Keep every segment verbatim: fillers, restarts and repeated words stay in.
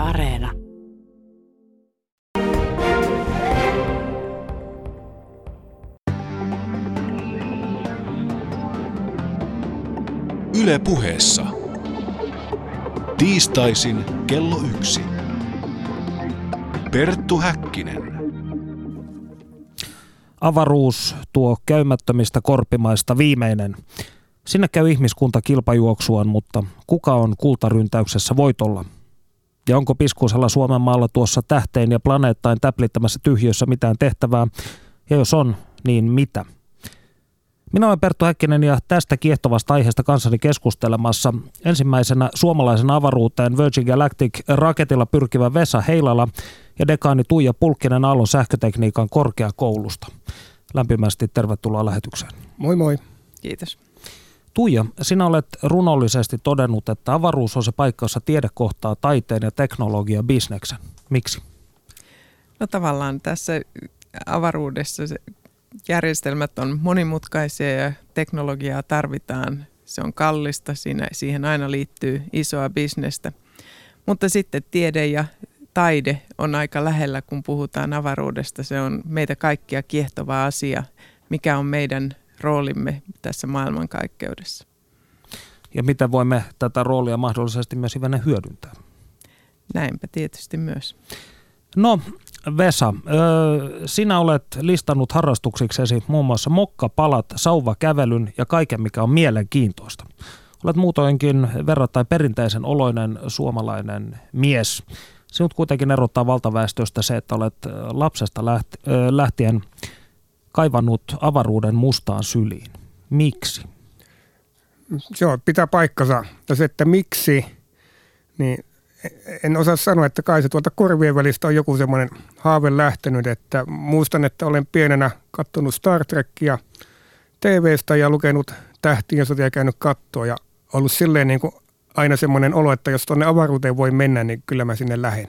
Areena. Yle Puheessa. Tiistaisin kello yksi. Perttu Häkkinen. Avaruus tuo käymättömistä korpimaista viimeinen. Sinne käy ihmiskunta kilpajuoksuaan, mutta kuka on kultaryntäyksessä voitolla? Ja onko piskuisella Suomen maalla tuossa tähteen ja planeettain täplittämässä tyhjössä mitään tehtävää? Ja jos on, niin mitä? Minä olen Perttu Häkkinen ja tästä kiehtovasta aiheesta kanssani keskustelemassa ensimmäisenä suomalaisen avaruuteen Virgin Galactic-raketilla pyrkivä Vesa Heilala ja dekaani Tuija Pulkkinen Aallon sähkötekniikan korkeakoulusta. Lämpimästi tervetuloa lähetykseen. Moi moi. Kiitos. Tuija, sinä olet runollisesti todennut, että avaruus on se paikka, jossa tiede kohtaa taiteen ja teknologian bisneksen. Miksi? No tavallaan tässä avaruudessa se järjestelmät on monimutkaisia ja teknologiaa tarvitaan. Se on kallista, siinä, siihen aina liittyy isoa bisnestä. Mutta sitten tiede ja taide on aika lähellä, kun puhutaan avaruudesta. Se on meitä kaikkia kiehtova asia, mikä on meidän roolimme tässä maailmankaikkeudessa. Ja miten voimme tätä roolia mahdollisesti myös hivenen hyödyntää? Näinpä tietysti myös. No Vesa, sinä olet listannut harrastuksiksesi muun muassa mokkapalat, sauvakävelyn ja kaiken, mikä on mielenkiintoista. Olet muutoinkin verrattain perinteisen oloinen suomalainen mies. Sinut kuitenkin erottaa valtaväestöstä se, että olet lapsesta lähtien kaivannut avaruuden mustaan syliin. Miksi? Joo, pitää paikkansa. Ja se, että miksi, niin en osaa sanoa, että kai se tuolta korvien välistä on joku semmoinen haave lähtenyt, että muistan, että olen pienenä katsonut Star Trekia T V:stä ja lukenut Tähtien sotia ja käynyt kattoa ja ollut silleen niin kuin aina semmoinen olo, että jos tuonne avaruuteen voi mennä, niin kyllä mä sinne lähden.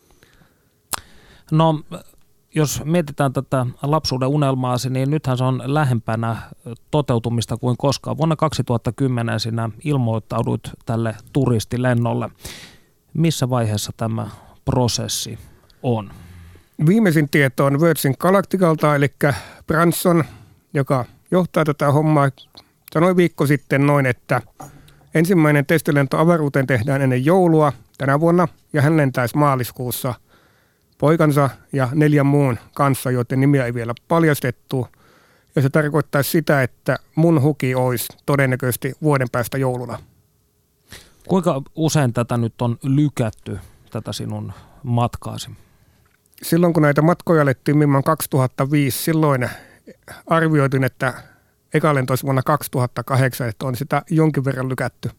No, jos mietitään tätä lapsuuden unelmaasi, niin nythän se on lähempänä toteutumista kuin koskaan. Vuonna kaksituhattakymmenen sinä ilmoittaudut tälle turistilennolle. Missä vaiheessa tämä prosessi on? Viimeisin tieto on Virgin Galacticalta, eli Branson, joka johtaa tätä hommaa, sanoi viikko sitten noin, että ensimmäinen testilento avaruuteen tehdään ennen joulua tänä vuonna, ja hän lentäisi maaliskuussa poikansa ja neljän muun kanssa, joiden nimiä ei vielä paljastettu. Ja se tarkoittaisi sitä, että mun huki olisi todennäköisesti vuoden päästä jouluna. Kuinka usein tätä nyt on lykätty, tätä sinun matkaasi? Silloin kun näitä matkoja alettiin Mimman kaksituhattaviisi, silloin arvioitin, että eka lento olisi vuonna kaksituhattakahdeksan, että on sitä jonkin verran lykätty.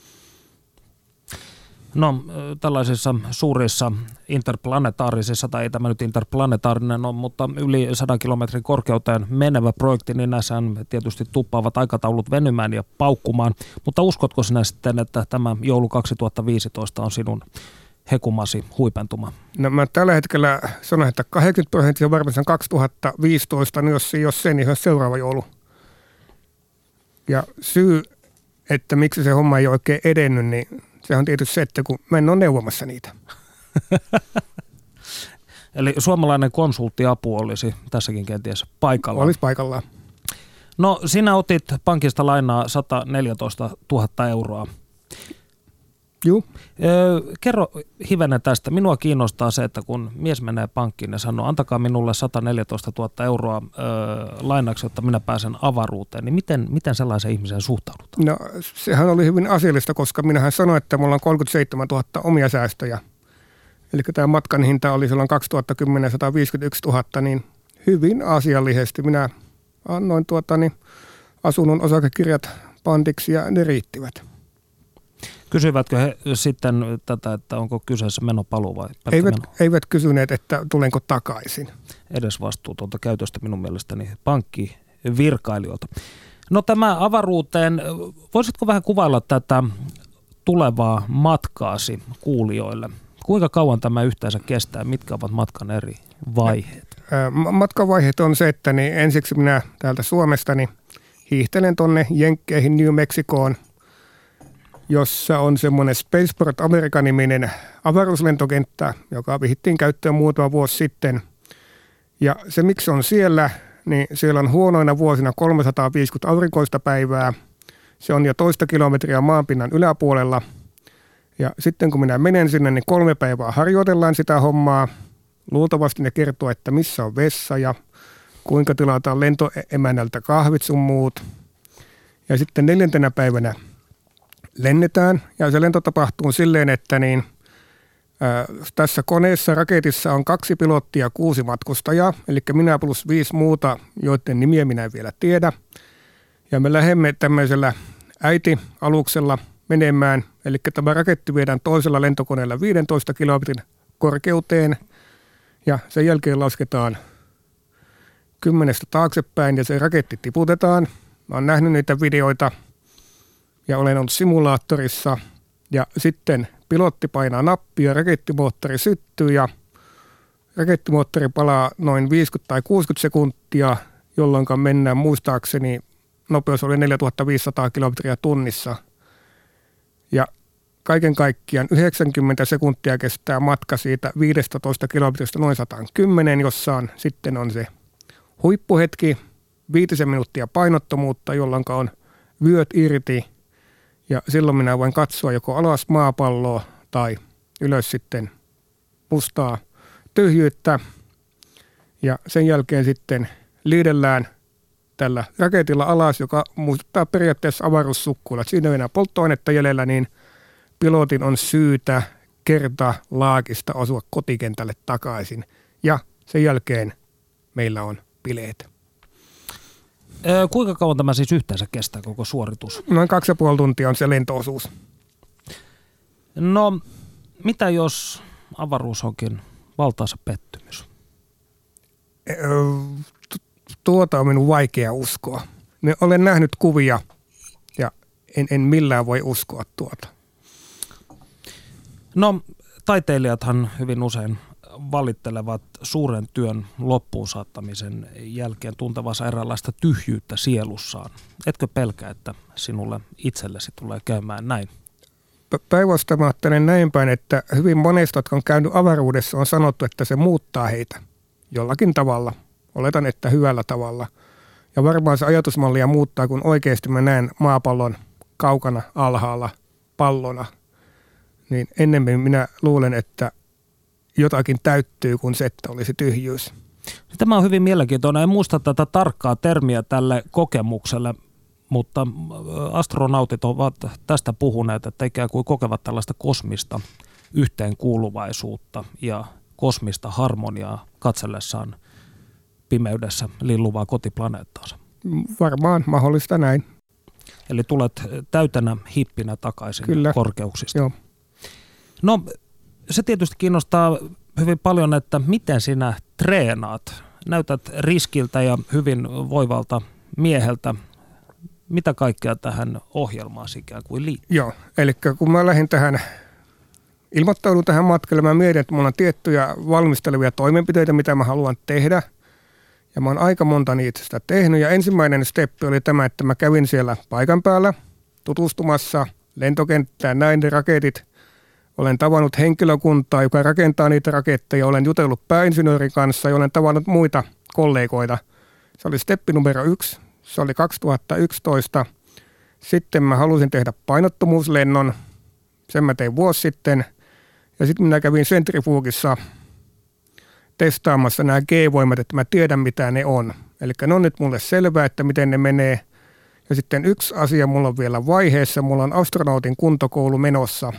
No tällaisissa suurissa interplanetaarisissa, tai ei tämä nyt interplanetaarinen ole, mutta yli sadan kilometrin korkeuteen menevä projekti, niin näissä tietysti tuppaavat aikataulut venymään ja paukkumaan. Mutta uskotko sinä sitten, että tämä joulu kaksituhattaviisitoista on sinun hekumasi huipentuma? No mä tällä hetkellä sanon, että kahdeksankymmentä prosenttia varmasti on kaksituhattaviisitoista, niin jos, jos se, niin se on seuraava joulu. Ja syy, että miksi se homma ei oikein edennyt, niin se on tietysti se, että kun mä en ole neuvomassa niitä. Eli suomalainen konsulttiapu olisi tässäkin kenties paikallaan. Olisi paikallaan. No sinä otit pankista lainaa sata neljätoista tuhatta euroa. Juu. Öö, kerro hivenen tästä. Minua kiinnostaa se, että kun mies menee pankkiin ja sanoo, antakaa minulle sata neljätoista tuhatta euroa öö, lainaksi, jotta minä pääsen avaruuteen, niin miten, miten sellaisen ihmisen suhtaudutaan? No sehän oli hyvin asiallista, koska minähän sanoin, että mulla on kolmekymmentäseitsemäntuhatta omia säästöjä. Eli tämä matkan hinta oli silloin kaksituhattakymmenen sata viisikymmentäyksituhatta, niin hyvin asiallisesti minä annoin tuotani asunnon osakekirjat pantiksi ja ne riittivät. Kysyivätkö he sitten tätä, että onko kyseessä menopaluu vai pelkkä eivät, meno? Eivät kysyneet, että tulenko takaisin. Edes vastuutonta käytöstä minun mielestäni pankkivirkailijoilta. No tämä avaruuteen, voisitko vähän kuvailla tätä tulevaa matkaasi kuulijoille? Kuinka kauan tämä yhteensä kestää? Mitkä ovat matkan eri vaiheet? Matkan vaiheet on se, että niin ensiksi minä täältä Suomesta niin hiihtelen tuonne Jenkkeihin, New Mexicoon. jossa on semmoinen Spaceport America-niminen avaruuslentokenttä, joka vihittiin käyttöön muutama vuosi sitten. Ja se, miksi on siellä, niin siellä on huonoina vuosina kolmesataaviisikymmentä aurinkoista päivää. Se on jo toista kilometriä maanpinnan yläpuolella. Ja sitten kun minä menen sinne, niin kolme päivää harjoitellaan sitä hommaa. Luultavasti ne kertoo, että missä on vessa ja kuinka tilataan lentoemännältä kahvit sun muut. Ja sitten neljäntenä päivänä lennetään ja se lento tapahtuu silleen, että niin, ää, tässä koneessa, raketissa on kaksi pilottia ja kuusi matkustajaa, eli minä plus viisi muuta, joiden nimiä minä en vielä tiedä. Ja me lähdemme tämmöisellä äiti-aluksella menemään, eli tämä raketti viedään toisella lentokoneella viidentoista kilometrin korkeuteen ja sen jälkeen lasketaan kymmenestä taaksepäin ja se raketti tiputetaan. Mä oon nähnyt niitä videoita ja olen ollut simulaattorissa ja sitten pilotti painaa nappia, rakettimoottori syttyy ja rakettimoottori palaa noin viisikymmentä tai kuusikymmentä sekuntia, jolloin mennään muistaakseni nopeus oli neljätuhattaviisisataa kilometriä tunnissa. Ja kaiken kaikkiaan yhdeksänkymmentä sekuntia kestää matka siitä viidestätoista kilometristä noin sata kymmenen, jossa on, sitten on se huippuhetki, viitisen minuuttia painottomuutta, jolloin on vyöt irti ja silloin minä voin katsoa joko alas maapalloa tai ylös sitten mustaa tyhjyyttä ja sen jälkeen sitten liidellään tällä raketilla alas, joka muistuttaa periaatteessa avaruussukkuilla. Siinä ei enää polttoainetta jäljellä, niin pilotin on syytä kerta laakista osua kotikentälle takaisin ja sen jälkeen meillä on bileet. Öö, kuinka kauan tämä siis yhteensä kestää koko suoritus? Noin kaksi ja puoli tuntia on se lentoosuus. No, mitä jos avaruus onkin valtaisa pettymys? Öö, tuota on minun vaikea uskoa. Me olen nähnyt kuvia ja en, en millään voi uskoa tuota. No, taiteilijathan hyvin usein valittelevat suuren työn loppuun saattamisen jälkeen tuntevansa eräänlaista tyhjyyttä sielussaan. Etkö pelkää, että sinulle itsellesi tulee käymään näin? Päinvastoin mä ajattelen näin päin, että hyvin monesta, jotka on käynyt avaruudessa, on sanottu, että se muuttaa heitä jollakin tavalla. Oletan, että hyvällä tavalla. Ja varmaan se ajatusmallia muuttaa, kun oikeasti mä näen maapallon kaukana alhaalla pallona. Niin ennemmin minä luulen, että jotakin täyttyy kuin se, että olisi tyhjyys. Tämä on hyvin mielenkiintoinen. En muista tätä tarkkaa termiä tälle kokemukselle, mutta astronautit ovat tästä puhuneet, että ikään kuin kokevat tällaista kosmista yhteenkuuluvaisuutta ja kosmista harmoniaa katsellessaan pimeydessä lilluvaa kotiplaneettaansa. Varmaan mahdollista näin. Eli tulet täytänä hippinä takaisin Kyllä. korkeuksista. Joo. No, se tietysti kiinnostaa hyvin paljon, että miten sinä treenaat. Näytät riskiltä ja hyvin voivalta mieheltä. Mitä kaikkea tähän ohjelmaan ikään kuin liittyy? Joo, eli kun mä lähdin tähän, ilmoittaudun tähän matkalle, mä mietin, että mulla on tiettyjä valmistelevia toimenpiteitä, mitä mä haluan tehdä. Ja mä oon aika monta niitä sitä tehnyt. Ja ensimmäinen steppi oli tämä, että mä kävin siellä paikan päällä tutustumassa lentokenttään, näin ne raketit. Olen tavannut henkilökuntaa, joka rakentaa niitä raketteja. Olen jutellut pääinsinöörin kanssa ja olen tavannut muita kollegoita. Se oli steppi numero yksi. Se oli kaksituhattayksitoista. Sitten mä halusin tehdä painottomuuslennon. Sen mä tein vuosi sitten. Ja sitten minä kävin sentrifugissa testaamassa nämä G-voimat, että mä tiedän mitä ne on. Eli ne on nyt mulle selvää, että miten ne menee. Ja sitten yksi asia mulla on vielä vaiheessa. Mulla on astronautin kuntokoulu menossa.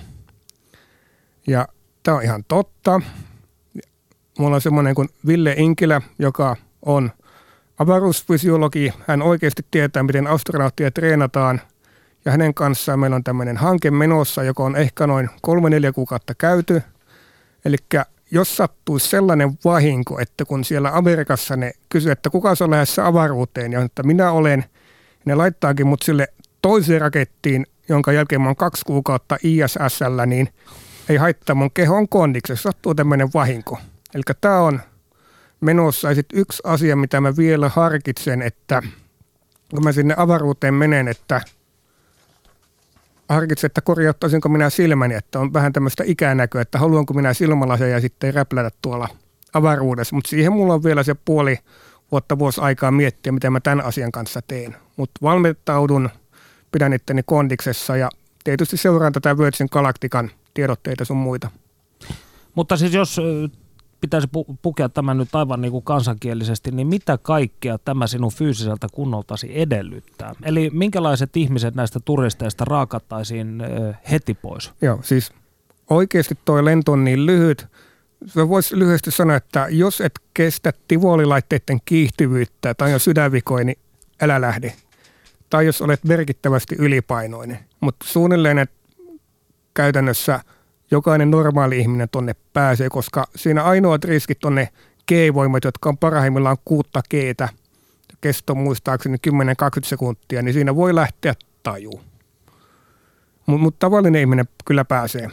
Ja tämä on ihan totta. Mulla on semmoinen kuin Ville Inkilä, joka on avaruusfysiologi. Hän oikeasti tietää, miten astronauttia treenataan. Ja hänen kanssaan meillä on tämmöinen hanke menossa, joka on ehkä noin kolme neljä kuukautta käyty. Eli jos sattuisi sellainen vahinko, että kun siellä Amerikassa ne kysyy, että kuka on lähdössä avaruuteen, ja että minä olen, ne laittaakin mut sille toiseen rakettiin, jonka jälkeen mä oon kaksi kuukautta I S S:llä, niin ei haittaa, mun keho on kondiksi, jos sattuu tämmöinen vahinko. Eli tämä on menossa. Ja sitten yksi asia, mitä mä vielä harkitsen, että kun mä sinne avaruuteen menen, että harkitsin, että korjauttaisinko minä silmäni, että on vähän tämmöistä ikänäköä, että haluanko minä silmälaseja sitten räplätä tuolla avaruudessa. Mutta siihen mulla on vielä se puoli vuotta vuosi aikaa miettiä, mitä mä tämän asian kanssa teen. Mutta valmentaudun, pidän itteni kondiksessa ja tietysti seuraan tätä Virgin Galactican tiedotteita sun muita. Mutta siis jos pitäisi pukea tämän nyt aivan niin kuin kansankielisesti, niin mitä kaikkea tämä sinun fyysiseltä kunnoltasi edellyttää? Eli minkälaiset ihmiset näistä turisteista raakattaisiin heti pois? Joo, siis oikeasti toi lento on niin lyhyt. Voisi lyhyesti sanoa, että jos et kestä tivolilaitteiden kiihtyvyyttä tai on sydänvikoja, niin älä lähde. Tai jos olet merkittävästi ylipainoinen. Mutta suunnilleen, että käytännössä jokainen normaali ihminen tonne pääsee, koska siinä ainoat riskit on ne G-voimat, jotka on parhaimmillaan kuutta G:tä. Kesto muistaakseni kymmenen kaksikymmentä sekuntia, niin siinä voi lähteä tajuun. Mutta mut tavallinen ihminen kyllä pääsee.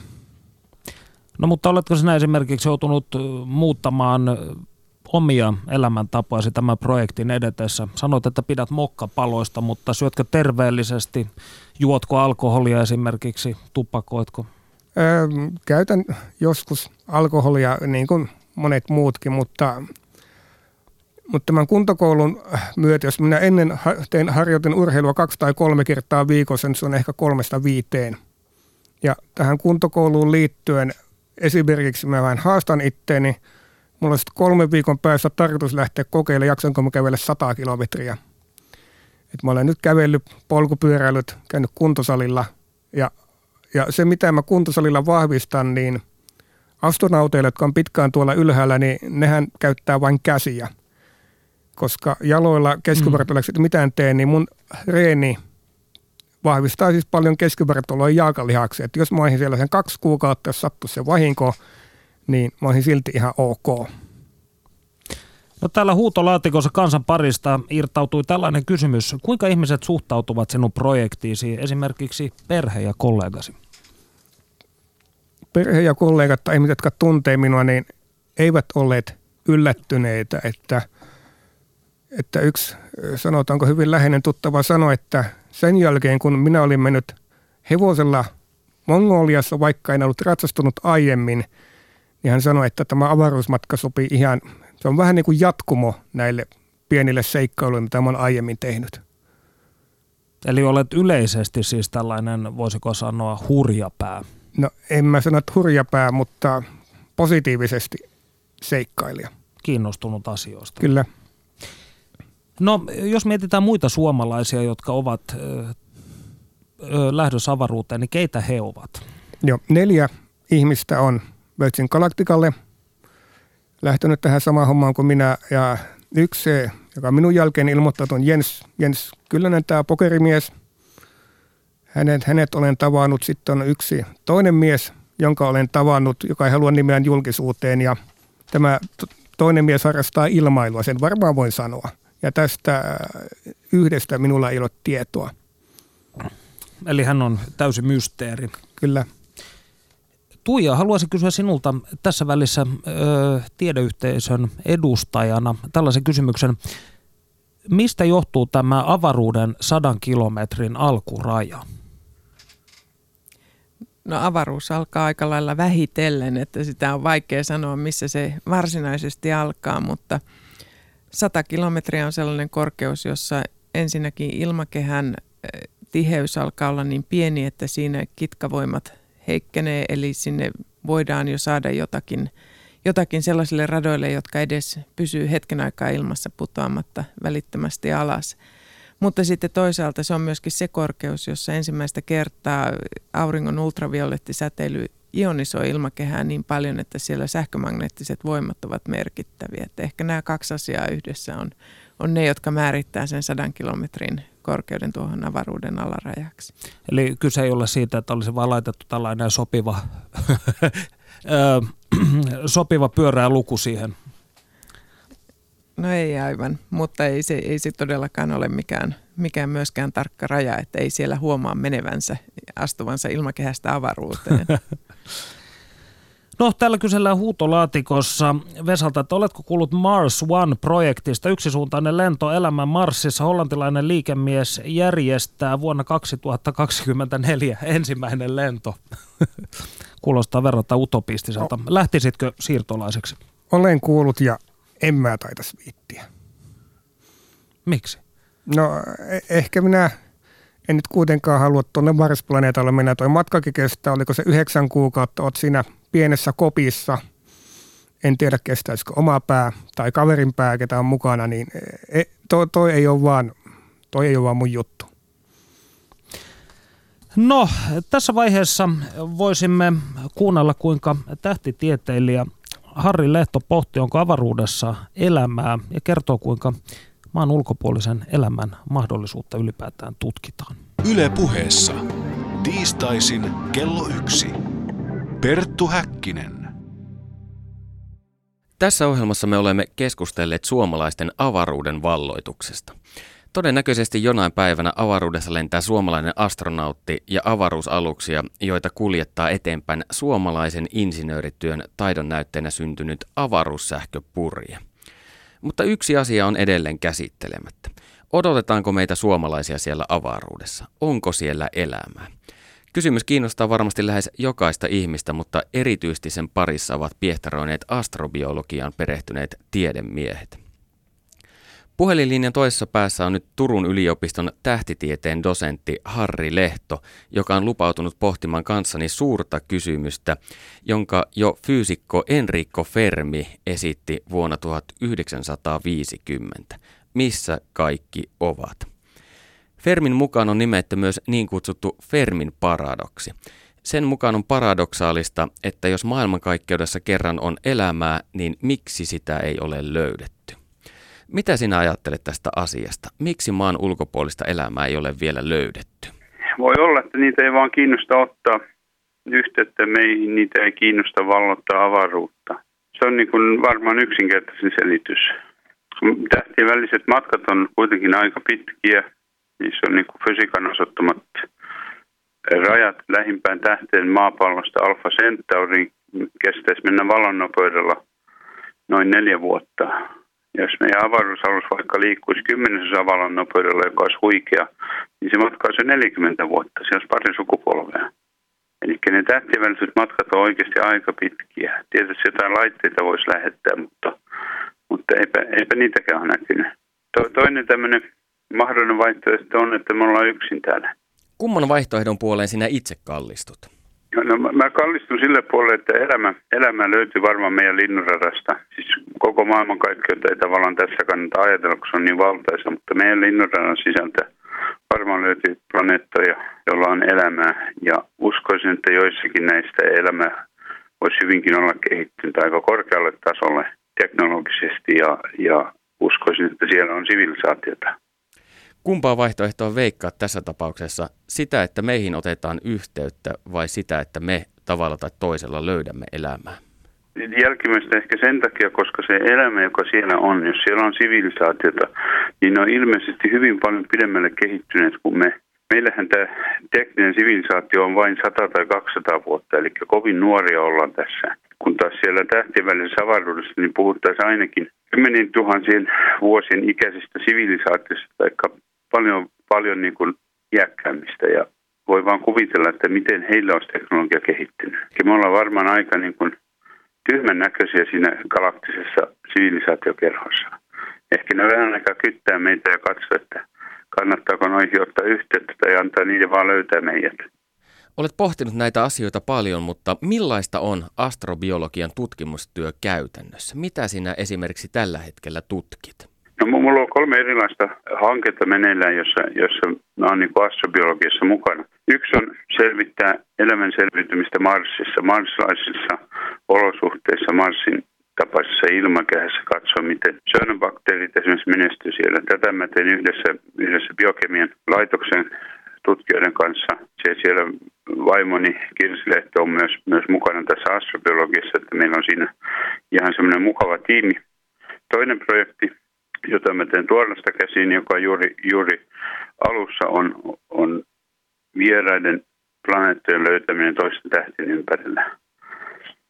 No mutta oletko sinä esimerkiksi joutunut muuttamaan omia elämäntapasi tämän projektin edetessä? Sanoit, että pidät mokkapaloista, mutta syötkö terveellisesti? Juotko alkoholia esimerkiksi? Tupakoitko? Öö, käytän joskus alkoholia niin kuin monet muutkin, mutta, mutta tämän kuntokoulun myötä, jos minä ennen tein, harjoitin urheilua kaksi tai kolme kertaa viikossa, niin se on ehkä kolmesta viiteen. Ja tähän kuntokouluun liittyen esimerkiksi mä vähän haastan itteeni. Mulla on sitten kolmen viikon päästä tarkoitus lähteä kokeilemaan, jaksanko mä kävellä sata kilometriä. Et mä olen nyt kävellyt polkupyöräilyt, käynyt kuntosalilla ja, ja se mitä mä kuntosalilla vahvistan, niin astronauteille, jotka on pitkään tuolla ylhäällä, niin nehän käyttää vain käsiä. Koska jaloilla keskivartalolla mm. mitään tee, niin mun reeni vahvistaa siis paljon keskivartaloa jalkalihaksia. Että jos mä olisin siellä sen kaksi kuukautta, jos sattuisi se vahinko, niin mä olisin silti ihan ok. No täällä huutolaatikossa kansan parista irtautui tällainen kysymys. Kuinka ihmiset suhtautuvat sinun projektiisi, esimerkiksi perhe ja kollegasi? Perhe ja kollegat tai ihmiset, jotka tuntee minua, niin eivät olleet yllättyneitä, että, että yksi, sanotaanko hyvin läheinen tuttava sanoi, että sen jälkeen kun minä olin mennyt hevosella Mongoliassa, vaikka en ollut ratsastunut aiemmin, niin hän sanoi, että tämä avaruusmatka sopii ihan, se on vähän niin kuin jatkumo näille pienille seikkailuille, mitä mä olen aiemmin tehnyt. Eli olet yleisesti siis tällainen, voisiko sanoa, hurjapää? No en mä sano, että hurjapää, mutta positiivisesti seikkailija. Kiinnostunut asioista. Kyllä. No jos mietitään muita suomalaisia, jotka ovat ö, ö, lähdössä avaruuteen, niin keitä he ovat? Joo, neljä ihmistä on Virgin Galacticalle lähtenyt tähän samaan hommaan kuin minä ja yksi, joka minun jälkeen ilmoittanut on Jens, Jens Kyllönen, tämä pokerimies. Hänet, hänet olen tavannut, sitten on yksi toinen mies, jonka olen tavannut, joka ei halua nimeään julkisuuteen ja tämä toinen mies harrastaa ilmailua, sen varmaan voin sanoa. Ja tästä yhdestä minulla ei ole tietoa. Eli hän on täysi mysteeri. Kyllä. Tuija, haluaisin kysyä sinulta tässä välissä ö, tiedeyhteisön edustajana tällaisen kysymyksen. Mistä johtuu tämä avaruuden sadan kilometrin alkuraja? No avaruus alkaa aika lailla vähitellen, että sitä on vaikea sanoa, missä se varsinaisesti alkaa, mutta sata kilometriä on sellainen korkeus, jossa ensinnäkin ilmakehän tiheys alkaa olla niin pieni, että siinä kitkavoimat heikkenee, eli sinne voidaan jo saada jotakin, jotakin sellaisille radoille, jotka edes pysyy hetken aikaa ilmassa putoamatta välittömästi alas. Mutta sitten toisaalta se on myöskin se korkeus, jossa ensimmäistä kertaa auringon ultraviolettisäteily ionisoi ilmakehää niin paljon, että siellä sähkömagneettiset voimat ovat merkittäviä. Että ehkä nämä kaksi asiaa yhdessä on, on ne, jotka määrittää sen sadan kilometrin korkeuden tuohon avaruuden alarajaksi. Eli kyse ei ole siitä, että olisi vain laitettu tällainen sopiva, sopiva pyörää luku siihen. No ei aivan, mutta ei se, ei se todellakaan ole mikään, mikään myöskään tarkka raja, että ei siellä huomaa menevänsä, astuvansa ilmakehästä avaruuteen. No, täällä kysellään huutolaatikossa Vesalta, että oletko kuullut Mars One-projektista? Yksisuuntainen lento elämään Marsissa. Hollantilainen liikemies järjestää vuonna kaksituhattakaksikymmentäneljä ensimmäinen lento. Kuulostaa verrattuna utopistiselta. Lähtisitkö siirtolaiseksi? Olen kuullut ja en mä taitaisi viittiä. Miksi? No ehkä minä en nyt kuitenkaan halua tuonne Mars-planeetalle mennä. Toi matkakin kestää, oliko se yhdeksän kuukautta, oot siinä pienessä kopissa. En tiedä kestäisikö oma pää tai kaverin pää, ketä on mukana, niin toi, toi, ei ole vaan, toi ei ole vaan mun juttu. No, tässä vaiheessa voisimme kuunnella, kuinka tähtitieteilijä Harri Lehto pohti, onko avaruudessa elämää, ja kertoo, kuinka maan ulkopuolisen elämän mahdollisuutta ylipäätään tutkitaan. Yle Puheessa. Tiistaisin kello yksi. Perttu Häkkinen. Tässä ohjelmassa me olemme keskustelleet suomalaisten avaruuden valloituksesta. Todennäköisesti jonain päivänä avaruudessa lentää suomalainen astronautti ja avaruusaluksia, joita kuljettaa eteenpäin suomalaisen insinöörityön taidon näytteenä syntynyt avaruussähköpurje. Mutta yksi asia on edelleen käsittelemättä. Odotetaanko meitä suomalaisia siellä avaruudessa? Onko siellä elämää? Kysymys kiinnostaa varmasti lähes jokaista ihmistä, mutta erityisesti sen parissa ovat piehtaroineet astrobiologiaan perehtyneet tiedemiehet. Puhelinlinjan toisessa päässä on nyt Turun yliopiston tähtitieteen dosentti Harri Lehto, joka on lupautunut pohtimaan kanssani suurta kysymystä, jonka jo fyysikko Enrico Fermi esitti vuonna tuhatyhdeksänsataaviisikymmentä. Missä kaikki ovat? Fermin mukaan on nimetty myös niin kutsuttu Fermin paradoksi. Sen mukaan on paradoksaalista, että jos maailmankaikkeudessa kerran on elämää, niin miksi sitä ei ole löydetty? Mitä sinä ajattelet tästä asiasta? Miksi maan ulkopuolista elämää ei ole vielä löydetty? Voi olla, että niitä ei vaan kiinnosta ottaa yhteyttä meihin, niitä ei kiinnosta vallottaa avaruutta. Se on niin kuin varmaan yksinkertaisin selitys. Tähtien väliset matkat on kuitenkin aika pitkiä. Niissä on niin kuin fysiikan osoittamat rajat lähimpään tähteen maapallosta Alpha Centauriin. Kestäisi mennä valonnopeudella noin neljä vuotta. Ja jos meidän avaruusalus vaikka liikkuisi kymmenesosa valon nopeudella, joka olisi huikea, niin se matka olisi neljäkymmentä vuotta. Se olisi pari sukupolvea. Eli ne tähtien väliset matkat on oikeasti aika pitkiä. Tietysti jotain laitteita voisi lähettää, mutta, mutta eipä, eipä niitäkään ole näkynyt. To, toinen tämmöinen mahdollinen vaihtoehto on, että me ollaan yksin täällä. Kumman vaihtoehdon puoleen sinä itse kallistut? No, mä kallistun sille puolelle, että elämä, elämä löytyy varmaan meidän linnunradasta. Siis koko maailmankaikkeutta ei tavallaan tässä kannata ajatella, kun se on niin valtaisa, mutta meidän linnunradan sisältä varmaan löytyy planeettoja, joilla on elämää. Ja uskoisin, että joissakin näistä elämä voisi hyvinkin olla kehittynyt aika korkealle tasolle teknologisesti ja, ja uskoisin, että siellä on sivilisaatiota. Kumpaa vaihtoehtoa veikkaa tässä tapauksessa? Sitä, että meihin otetaan yhteyttä vai sitä, että me tavalla tai toisella löydämme elämää? Jälkimmäistä ehkä sen takia, koska se elämä, joka siellä on, jos siellä on sivilisaatiota, niin ne on ilmeisesti hyvin paljon pidemmälle kehittyneet kuin me. Meillähän tämä tekninen sivilisaatio on vain sata tai kaksisataa vuotta, eli kovin nuoria ollaan tässä. Kun taas siellä tähtien välisessä avaruudessa, niin puhuttaisiin ainakin kymmenien tuhansien vuosien ikäisistä sivilisaatioista, vaikka paljon, paljon niin kuin iäkkäämmistä, ja voi vaan kuvitella, että miten heillä olisi teknologia kehittynyt. Ja me ollaan varmaan aika niin kuin tyhmän näköisiä siinä galaktisessa sivilisaatiokerhossa. Ehkä ne vähän aikaa kyttää meitä ja katsoo, että kannattaako noihin ottaa yhteyttä tai antaa niiden vaan löytää meidät. Olet pohtinut näitä asioita paljon, mutta millaista on astrobiologian tutkimustyö käytännössä? Mitä sinä esimerkiksi tällä hetkellä tutkit? No, mulla on kolme erilaista hanketta meneillään, jossa, jossa mä oon niin kuin astrobiologiassa mukana. Yksi on selvittää elämän selviytymistä Marsissa, marsilaisissa olosuhteissa, Marsin tapaisessa ilmakehässä, katsoa miten syönobakteerit esimerkiksi menestyy siellä. Tätä mä teen yhdessä, yhdessä biokemian laitoksen tutkijoiden kanssa. Se siellä vaimoni Kirsi Lehto on myös, myös mukana tässä astrobiologiassa, että meillä on siinä ihan semmoinen mukava tiimi. Toinen projekti, jota mä teen tuollaista käsiin, joka juuri, juuri alussa on, on vieraiden planeettojen löytäminen toisten tähtien ympärillä.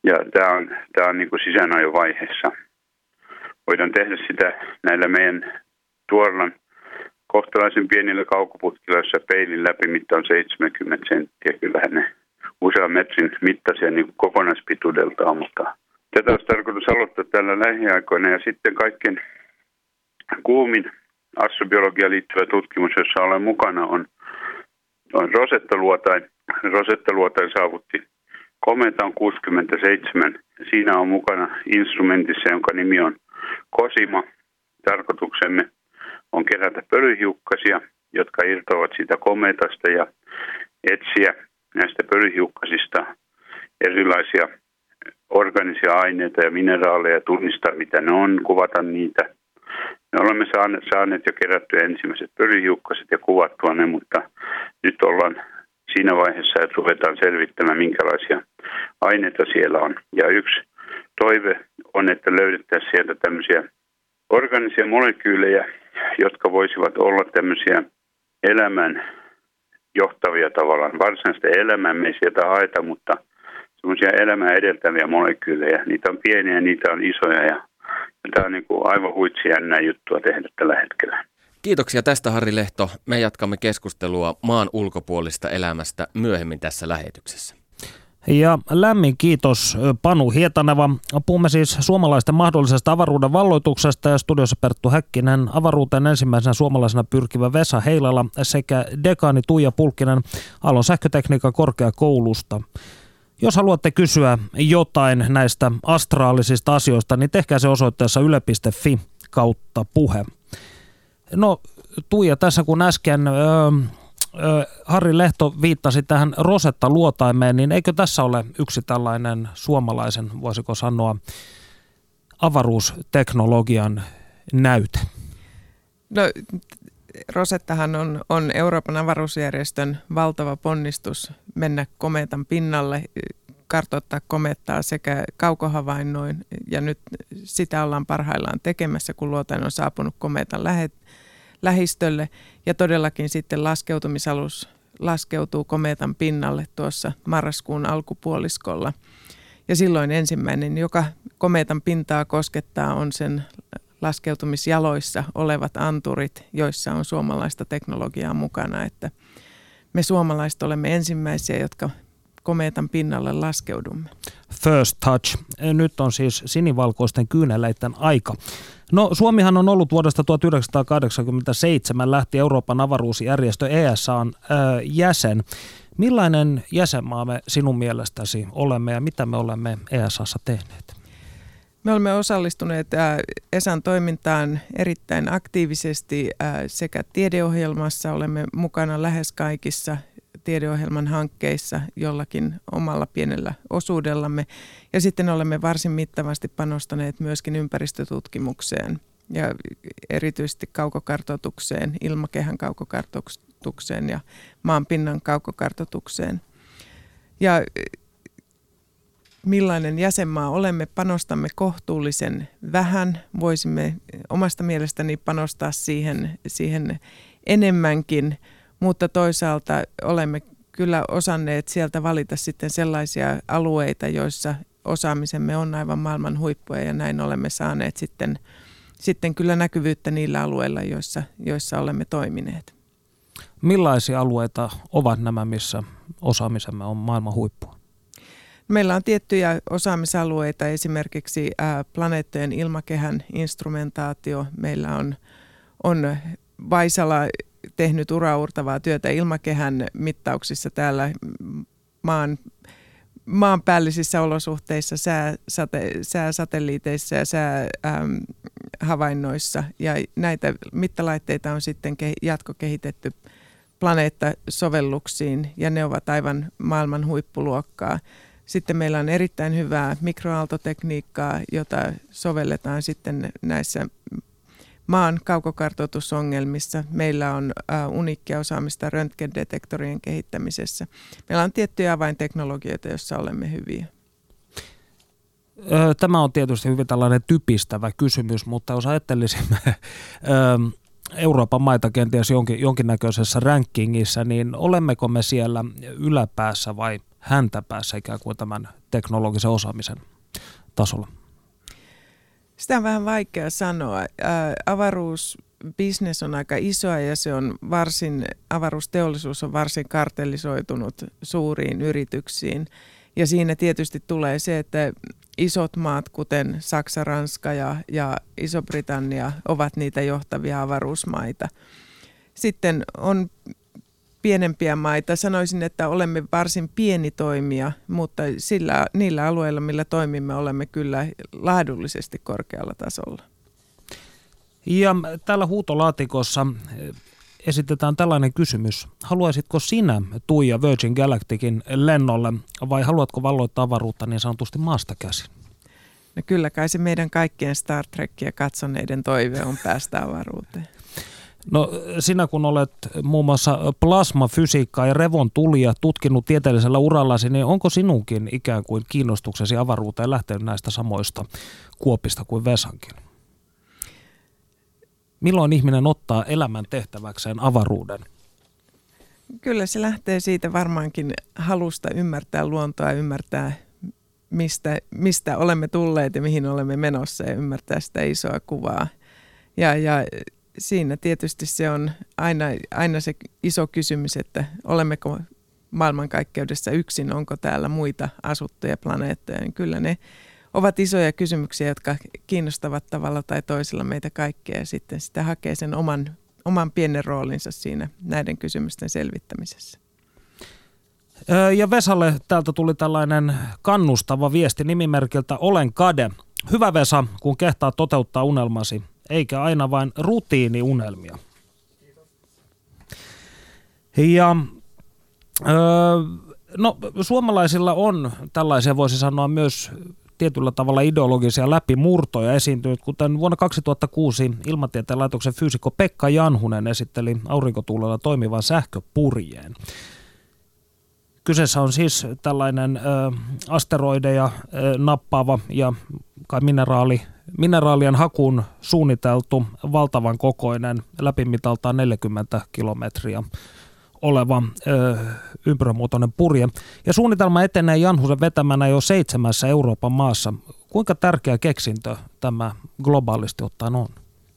Ja tämä on, tämä on niin kuin sisäänajovaiheessa. Voidaan tehdä sitä näillä meidän Tuorlan kohtalaisen pienillä kaukoputkilla, jossa peilin läpimitta on seitsemänkymmentä senttiä. Kyllähän ne usean metrin mittaisia niin kokonaispituudeltaan, mutta tätä olisi tarkoitus aloittaa tällä lähiaikoina. Ja sitten kaikkein kuumin astrobiologiaan liittyvä tutkimus, jossa olen mukana, on, on Rosetta-luotain. Rosetta-luotain saavutti kometan kuusikymmentäseitsemän. Siinä on mukana instrumentissa, jonka nimi on COSIMA. Tarkoituksemme on kerätä pölyhiukkasia, jotka irtoavat siitä kometasta ja etsiä näistä pölyhiukkasista erilaisia organisia aineita ja mineraaleja, tunnistaa mitä ne on, kuvata niitä. Me olemme saaneet, saaneet jo kerättyä ensimmäiset pölyhiukkaset ja kuvattua ne, mutta nyt ollaan siinä vaiheessa, että ruvetaan selvittämään, minkälaisia aineita siellä on. Ja yksi toive on, että löydettäisiin sieltä tämmöisiä organisia molekyylejä, jotka voisivat olla tämmöisiä elämän johtavia tavallaan. Varsinaista elämää me ei sieltä haeta, mutta semmoisia elämää edeltäviä molekyylejä. Niitä on pieniä, niitä on isoja ja, ja tämä on niin kuin aivan huitsi jännää juttua tehdä tällä hetkellä. Kiitoksia tästä, Harri Lehto. Me jatkamme keskustelua maan ulkopuolista elämästä myöhemmin tässä lähetyksessä. Ja lämmin kiitos Panu Hietaneva. Puhumme siis suomalaisten mahdollisesta avaruuden valloituksesta ja studiossa Perttu Häkkinen, avaruuteen ensimmäisenä suomalaisena pyrkivä Vesa Heilala sekä dekaani Tuija Pulkkinen Aallon sähkötekniikan korkeakoulusta. Jos haluatte kysyä jotain näistä astraalisista asioista, niin tehkää se osoitteessa yle piste fi kautta puhe. No Tuija, tässä kun äsken... Öö, Harri Lehto viittasi tähän Rosetta-luotaimeen, niin eikö tässä ole yksi tällainen suomalaisen, voisiko sanoa, avaruusteknologian näyte? No, Rosettahan on, on Euroopan avaruusjärjestön valtava ponnistus mennä kometan pinnalle, kartoittaa komettaa sekä kaukohavainnoin, ja nyt sitä ollaan parhaillaan tekemässä, kun luotain on saapunut kometan lähet, lähistölle, ja todellakin sitten laskeutumisalus laskeutuu kometan pinnalle tuossa marraskuun alkupuoliskolla. Ja silloin ensimmäinen, joka kometan pintaa koskettaa, on sen laskeutumisjaloissa olevat anturit, joissa on suomalaista teknologiaa mukana, että me suomalaiset olemme ensimmäisiä, jotka kometan pinnalle laskeudumme. First touch. Nyt on siis sinivalkoisten kyyneleiden aika. No, Suomihan on ollut vuodesta tuhatyhdeksänsataakahdeksankymmentäseitsemän lähti Euroopan avaruusjärjestö E S A:n äh, jäsen. Millainen jäsenmaa me sinun mielestäsi olemme ja mitä me olemme E S A:ssa tehneet? Me olemme osallistuneet äh, E S A:n toimintaan erittäin aktiivisesti äh, sekä tiedeohjelmassa, olemme mukana lähes kaikissa tiedeohjelman hankkeissa jollakin omalla pienellä osuudellamme. Ja sitten olemme varsin mittavasti panostaneet myöskin ympäristötutkimukseen ja erityisesti kaukokartoitukseen, ilmakehän kaukokartoitukseen ja maanpinnan kaukokartoitukseen. Ja millainen jäsenmaa olemme, panostamme kohtuullisen vähän. Voisimme omasta mielestäni panostaa siihen, siihen enemmänkin, mutta toisaalta olemme kyllä osanneet sieltä valita sitten sellaisia alueita, joissa osaamisemme on aivan maailman huippuja, ja näin olemme saaneet sitten, sitten kyllä näkyvyyttä niillä alueilla, joissa, joissa olemme toimineet. Millaisia alueita ovat nämä, missä osaamisemme on maailman huippua? Meillä on tiettyjä osaamisalueita, esimerkiksi ää, planeettojen ilmakehän instrumentaatio. Meillä on, on Vaisala tehnyt uraurtavaa työtä ilmakehän mittauksissa täällä maan, maanpäällisissä olosuhteissa, sää, sate, sääsatelliiteissa ja säähavainnoissa. Ja näitä mittalaitteita on sitten jatkokehitetty planeettasovelluksiin, ja ne ovat aivan maailman huippuluokkaa. Sitten meillä on erittäin hyvää mikroaaltotekniikkaa, jota sovelletaan sitten näissä maan kaukokartoitusongelmissa. Meillä on äh, uniikkia osaamista röntgendetektorien kehittämisessä. Meillä on tiettyjä avainteknologioita, joissa olemme hyviä. Tämä on tietysti hyvin tällainen typistävä kysymys, mutta jos ajattelisimme Euroopan maita kenties jonkin, jonkinnäköisessä rankingissa, niin olemmeko me siellä yläpäässä vai häntäpäässä ikään kuin tämän teknologisen osaamisen tasolla? Sitä on vähän vaikea sanoa. Ää, avaruusbisnes on aika isoa ja se on varsin, avaruusteollisuus on varsin kartellisoitunut suuriin yrityksiin. Ja siinä tietysti tulee se, että isot maat, kuten Saksa, Ranska ja, ja Iso-Britannia, ovat niitä johtavia avaruusmaita. Sitten on pienempiä maita. Sanoisin, että olemme varsin pieni toimija, mutta sillä, niillä alueilla, millä toimimme, olemme kyllä laadullisesti korkealla tasolla. Ja täällä huutolaatikossa esitetään tällainen kysymys. Haluaisitko sinä, Tuija, Virgin Galacticin lennolle vai haluatko valloittaa avaruutta niin sanotusti maasta käsin? No kyllä kai se meidän kaikkien Star Trekia katsoneiden toive on päästä avaruuteen. No sinä kun olet muun muassa plasmafysiikkaa ja revontulia tutkinut tieteellisellä urallasi, niin onko sinunkin ikään kuin kiinnostuksesi avaruuteen lähtenyt näistä samoista kuopista kuin Vesankin? Milloin ihminen ottaa elämän tehtäväkseen avaruuden? Kyllä se lähtee siitä varmaankin halusta ymmärtää luontoa, ymmärtää mistä, mistä olemme tulleet ja mihin olemme menossa ja ymmärtää sitä isoa kuvaa. Ja, ja siinä tietysti se on aina, aina se iso kysymys, että olemmeko maailmankaikkeudessa yksin, onko täällä muita asuttuja planeettoja. Niin kyllä ne ovat isoja kysymyksiä, jotka kiinnostavat tavalla tai toisella meitä kaikkea ja sitten sitä hakee sen oman, oman pienen roolinsa siinä näiden kysymysten selvittämisessä. Ja Vesalle täältä tuli tällainen kannustava viesti nimimerkiltä Olen Kade. Hyvä Vesa, kun kehtaa toteuttaa unelmasi, eikä aina vain rutiiniunelmia. Ja öö, no, suomalaisilla on tällaisia, voisi sanoa, myös tietyllä tavalla ideologisia läpimurtoja esiintynyt, kuten vuonna kaksituhattakuusi Ilmatieteen laitoksen fyysikko Pekka Janhunen esitteli aurinkotuulella toimivan sähköpurjeen. Kyseessä on siis tällainen ö, asteroideja ö, nappaava ja kai mineraali, mineraalien hakuun suunniteltu valtavan kokoinen läpimitaltaan neljäkymmentä kilometriä oleva ö, ympyränmuotoinen purje. Ja suunnitelma etenee Janhusen vetämänä jo seitsemässä Euroopan maassa. Kuinka tärkeä keksintö tämä globaalisti ottaen on?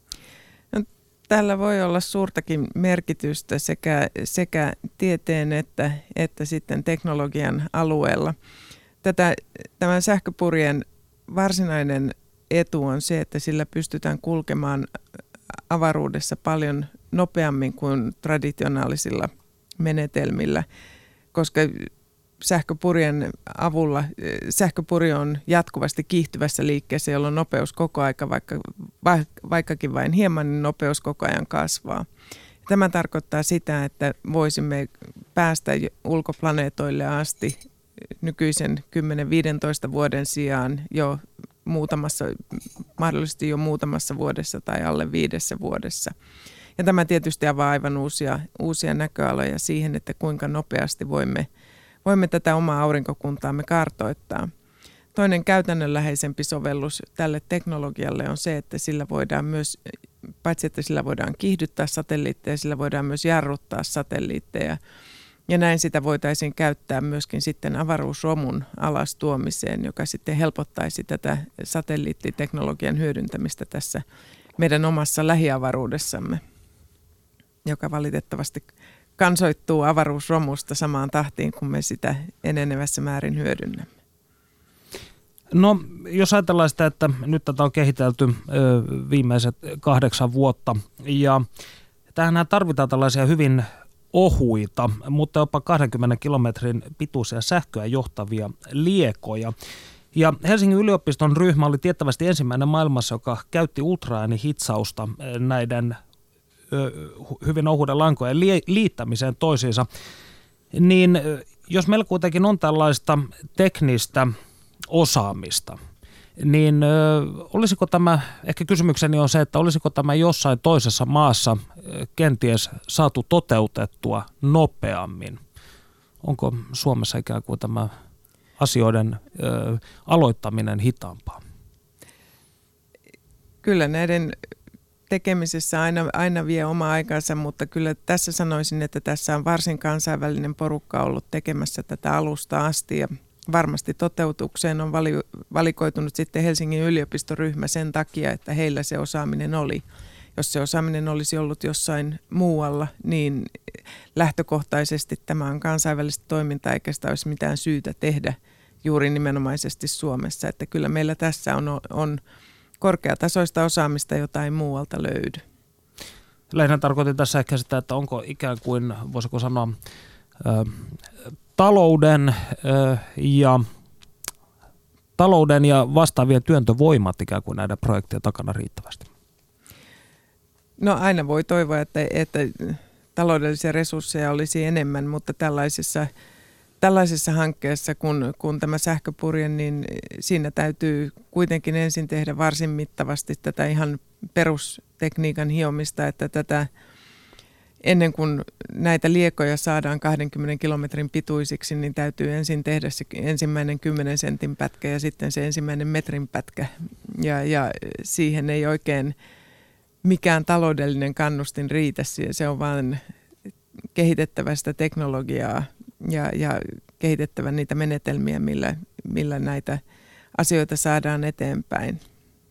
No, tällä voi olla suurtakin merkitystä sekä, sekä tieteen että, että sitten teknologian alueella. Tätä, tämän sähköpurjen varsinainen etu on se, että sillä pystytään kulkemaan avaruudessa paljon nopeammin kuin traditionaalisilla menetelmillä, koska sähköpurjen avulla sähköpurje on jatkuvasti kiihtyvässä liikkeessä, jolloin nopeus koko aika, vaikka, vaikkakin vain hieman, niin nopeus koko ajan kasvaa. Tämä tarkoittaa sitä, että voisimme päästä ulkoplaneetoille asti nykyisen kymmenen viisitoista vuoden sijaan jo muutamassa, mahdollisesti jo muutamassa vuodessa tai alle viidessä vuodessa. Ja tämä tietysti avaa aivan uusia, uusia näköaloja siihen, että kuinka nopeasti voimme, voimme tätä omaa aurinkokuntaamme kartoittaa. Toinen käytännönläheisempi sovellus tälle teknologialle on se, että sillä voidaan myös, paitsi että sillä voidaan kiihdyttää satelliitteja, sillä voidaan myös jarruttaa satelliitteja. Ja näin sitä voitaisiin käyttää myöskin sitten avaruusromun alastuomiseen, joka sitten helpottaisi tätä satelliittiteknologian hyödyntämistä tässä meidän omassa lähiavaruudessamme, joka valitettavasti kansoittuu avaruusromusta samaan tahtiin, kun me sitä enenevässä määrin hyödynnämme. No, jos ajatellaan sitä, että nyt tätä on kehitelty ö, viimeiset kahdeksan vuotta, ja tähän tarvitaan tällaisia hyvin ohuita, mutta jopa kahdenkymmenen kilometrin pituisia sähköä johtavia liekoja. Ja Helsingin yliopiston ryhmä oli tiettävästi ensimmäinen maailmassa, joka käytti ultraäänihitsausta näiden ö, hyvin ohuiden lankojen li- liittämiseen toisiinsa. Niin jos meillä kuitenkin on tällaista teknistä osaamista, niin ö, olisiko tämä, ehkä kysymykseni on se, että olisiko tämä jossain toisessa maassa ö, kenties saatu toteutettua nopeammin? Onko Suomessa ikään kuin tämä asioiden ö, aloittaminen hitaampaa? Kyllä näiden tekemisessä aina, aina vie oma aikansa, mutta kyllä tässä sanoisin, että tässä on varsin kansainvälinen porukka ollut tekemässä tätä alusta asti ja varmasti toteutukseen on vali, valikoitunut sitten Helsingin yliopistoryhmä sen takia, että heillä se osaaminen oli. Jos se osaaminen olisi ollut jossain muualla, niin lähtökohtaisesti tämä on kansainvälistä toimintaa eikä sitä olisi mitään syytä tehdä juuri nimenomaisesti Suomessa. Että kyllä meillä tässä on, on korkeatasoista osaamista, jota ei muualta löydy. Lähinnä tarkoitin tässä ehkä sitä, että onko ikään kuin, voisiko sanoa, ö, talouden, ö, ja, talouden ja vastaavien työntövoimat ikään kuin näiden projektien takana riittävästi? No aina voi toivoa, että, että taloudellisia resursseja olisi enemmän, mutta tällaisessa, tällaisessa hankkeessa, kun, kun tämä sähköpurje, niin siinä täytyy kuitenkin ensin tehdä varsin mittavasti tätä ihan perustekniikan hiomista, että tätä ennen kuin näitä liekoja saadaan kahdenkymmenen kilometrin pituisiksi, niin täytyy ensin tehdä se ensimmäinen kymmenen sentin pätkä ja sitten se ensimmäinen metrin pätkä. Ja, ja siihen ei oikein mikään taloudellinen kannustin riitä. Se on vain kehitettävä sitä teknologiaa ja, ja kehitettävä niitä menetelmiä, millä, millä näitä asioita saadaan eteenpäin.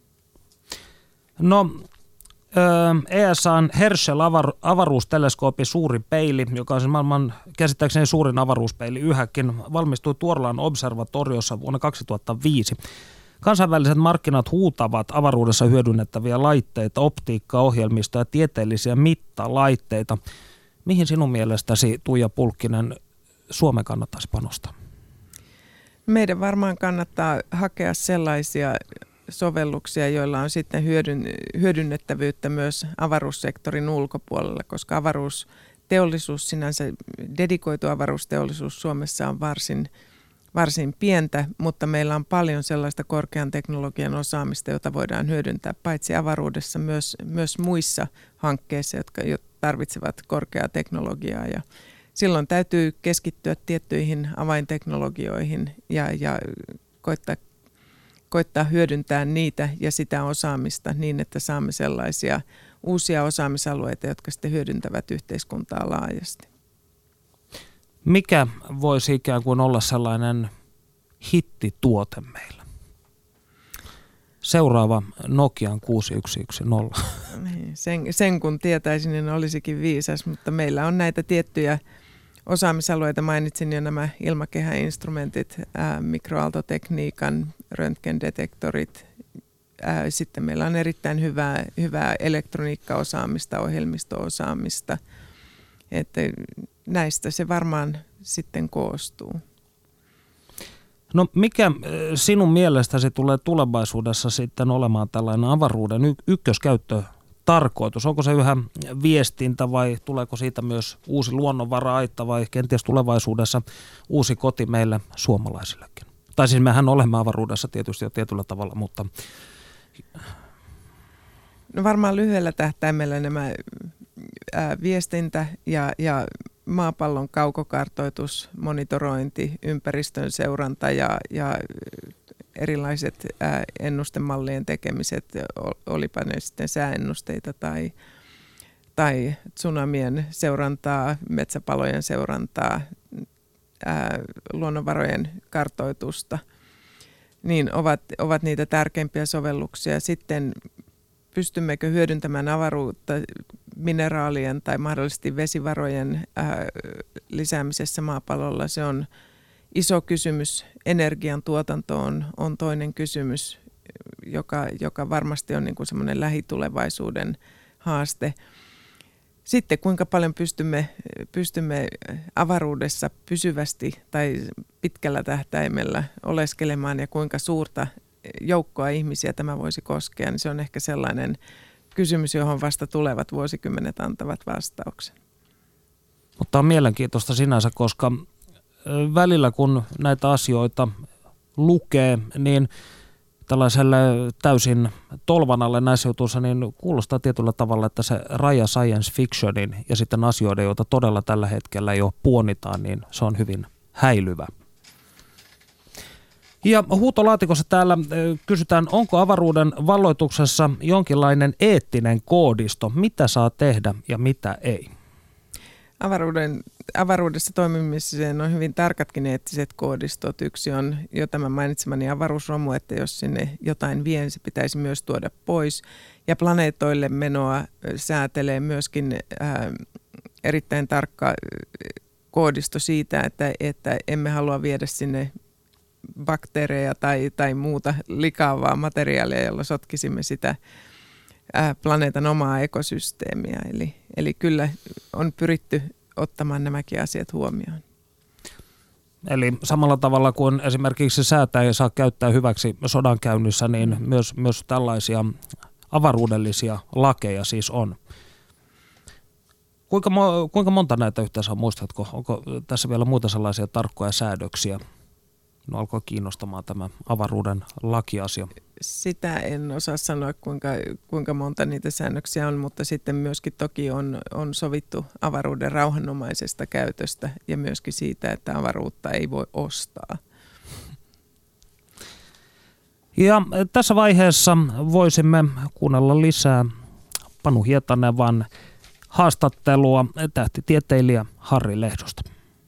No, E S A:n Herschel-avaruusteleskoopin suuri peili, joka on siis maailman käsittääkseni suurin avaruuspeili yhäkin, valmistui Tuorlan observatoriossa vuonna kaksituhattaviisi. Kansainväliset markkinat huutavat avaruudessa hyödynnettäviä laitteita, optiikkaa, ohjelmistoja ja tieteellisiä mittalaitteita. Mihin sinun mielestäsi, Tuija Pulkkinen, Suomen kannattaisi panostaa? Meidän varmaan kannattaa hakea sellaisia sovelluksia, joilla on sitten hyödyn, hyödynnettävyyttä myös avaruussektorin ulkopuolella, koska avaruusteollisuus sinänsä, dedikoitu avaruusteollisuus Suomessa on varsin, varsin pientä, mutta meillä on paljon sellaista korkean teknologian osaamista, jota voidaan hyödyntää paitsi avaruudessa myös, myös muissa hankkeissa, jotka tarvitsevat korkeaa teknologiaa ja silloin täytyy keskittyä tiettyihin avainteknologioihin ja, ja koittaa koittaa hyödyntää niitä ja sitä osaamista niin, että saamme sellaisia uusia osaamisalueita, jotka sitten hyödyntävät yhteiskuntaa laajasti. Mikä voisi ikään kuin olla sellainen hittituote meillä? Seuraava Nokian kuusi yksi yksi nolla. Sen, sen kun tietäisin, niin olisikin viisas, mutta meillä on näitä tiettyjä osaamisalueita. Mainitsin jo nämä ilmakehäinstrumentit, ää, mikroaaltotekniikan, röntgendetektorit. Ää, sitten meillä on erittäin hyvää, hyvää elektroniikkaosaamista, ohjelmisto-osaamista. Että näistä se varmaan sitten koostuu. No mikä sinun mielestäsi tulee tulevaisuudessa sitten olemaan tällainen avaruuden y- ykköskäyttö? Tarkoitus? Onko se yhä viestintä vai tuleeko siitä myös uusi luonnonvara-aitta vai kenties tulevaisuudessa uusi koti meille suomalaisillekin? Tai siis mehän olemme avaruudessa tietysti jo tietyllä tavalla, mutta... No varmaan lyhyellä tähtäimellä nämä ää, viestintä ja, ja maapallon kaukokartoitus, monitorointi, ympäristön seuranta ja, ja erilaiset ää, ennustemallien tekemiset, olipa ne sitten sääennusteita tai, tai tsunamien seurantaa, metsäpalojen seurantaa, ää, luonnonvarojen kartoitusta, niin ovat, ovat niitä tärkeimpiä sovelluksia. Sitten pystymmekö hyödyntämään avaruutta mineraalien tai mahdollisesti vesivarojen ää, lisäämisessä maapallolla, se on iso kysymys. Energian tuotanto on, on toinen kysymys, joka, joka varmasti on niin kuin semmoinen lähitulevaisuuden haaste. Sitten kuinka paljon pystymme, pystymme avaruudessa pysyvästi tai pitkällä tähtäimellä oleskelemaan ja kuinka suurta joukkoa ihmisiä tämä voisi koskea, niin se on ehkä sellainen kysymys, johon vasta tulevat vuosikymmenet antavat vastauksen. Mutta on mielenkiintoista sinänsä, koska välillä kun näitä asioita lukee, niin tällaiselle täysin tolvan alle näissä jutuissa, niin kuulostaa tietyllä tavalla, että se raja science fictionin ja sitten asioiden, joita todella tällä hetkellä jo puonitaan, niin se on hyvin häilyvä. Ja huutolaatikossa täällä kysytään, onko avaruuden valloituksessa jonkinlainen eettinen koodisto, mitä saa tehdä ja mitä ei? Avaruuden, avaruudessa toimimiseen on hyvin tarkatkin eettiset koodistot. Yksi on jo tämä mainitsemani avaruusromu, että jos sinne jotain vie, se pitäisi myös tuoda pois. Ja planeetoille menoa säätelee myöskin ää, erittäin tarkka koodisto siitä, että, että emme halua viedä sinne bakteereja tai, tai muuta likaavaa materiaalia, jolla sotkisimme sitä ää, planeetan omaa ekosysteemiä. Eli, eli kyllä on pyritty ottamaan nämäkin asiat huomioon. Eli samalla tavalla kuin esimerkiksi säätää ja saa käyttää hyväksi sodankäynnissä, niin myös, myös tällaisia avaruudellisia lakeja siis on. Kuinka, mo, kuinka monta näitä yhteensä muistatko? Onko tässä vielä muita sellaisia tarkkoja säädöksiä? No alkoi kiinnostamaan tämä avaruuden lakiasia. Sitä en osaa sanoa, kuinka, kuinka monta niitä säännöksiä on, mutta sitten myöskin toki on, on sovittu avaruuden rauhanomaisesta käytöstä ja myöskin siitä, että avaruutta ei voi ostaa. Ja tässä vaiheessa voisimme kuunnella lisää Panu Hietanevan haastattelua tähtitieteilijä Harri Lehdosta.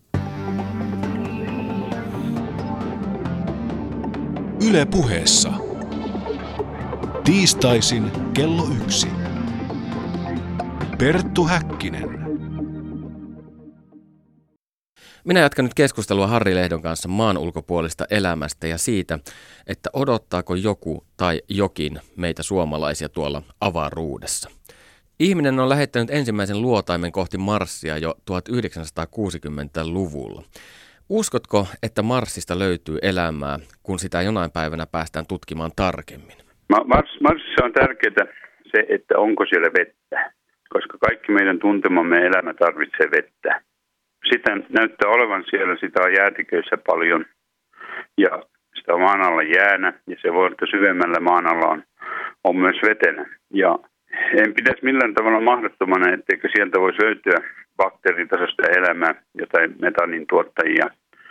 Yle Puheessa. Tiistaisin kello yksi. Perttu Häkkinen. Minä jatkan nyt keskustelua Harri Lehdon kanssa maan ulkopuolista elämästä ja siitä, että odottaako joku tai jokin meitä suomalaisia tuolla avaruudessa. Ihminen on lähettänyt ensimmäisen luotaimen kohti Marsia jo tuhatyhdeksänsataakuusikymmentäluvulla. Uskotko, että Marsista löytyy elämää, kun sitä jonain päivänä päästään tutkimaan tarkemmin? Mars, Marsissa on tärkeää se, että onko siellä vettä, koska kaikki meidän tuntemamme elämä tarvitsee vettä. Sitä näyttää olevan siellä, sitä on jäätiköissä paljon ja sitä on maan alla jäänä ja se voi olla syvemmällä maan alla on, on myös vetenä. Ja en pitäisi millään tavalla mahdottomana, etteikö sieltä voisi löytyä bakteeritasoista elämää, jotain metanin tuottajia.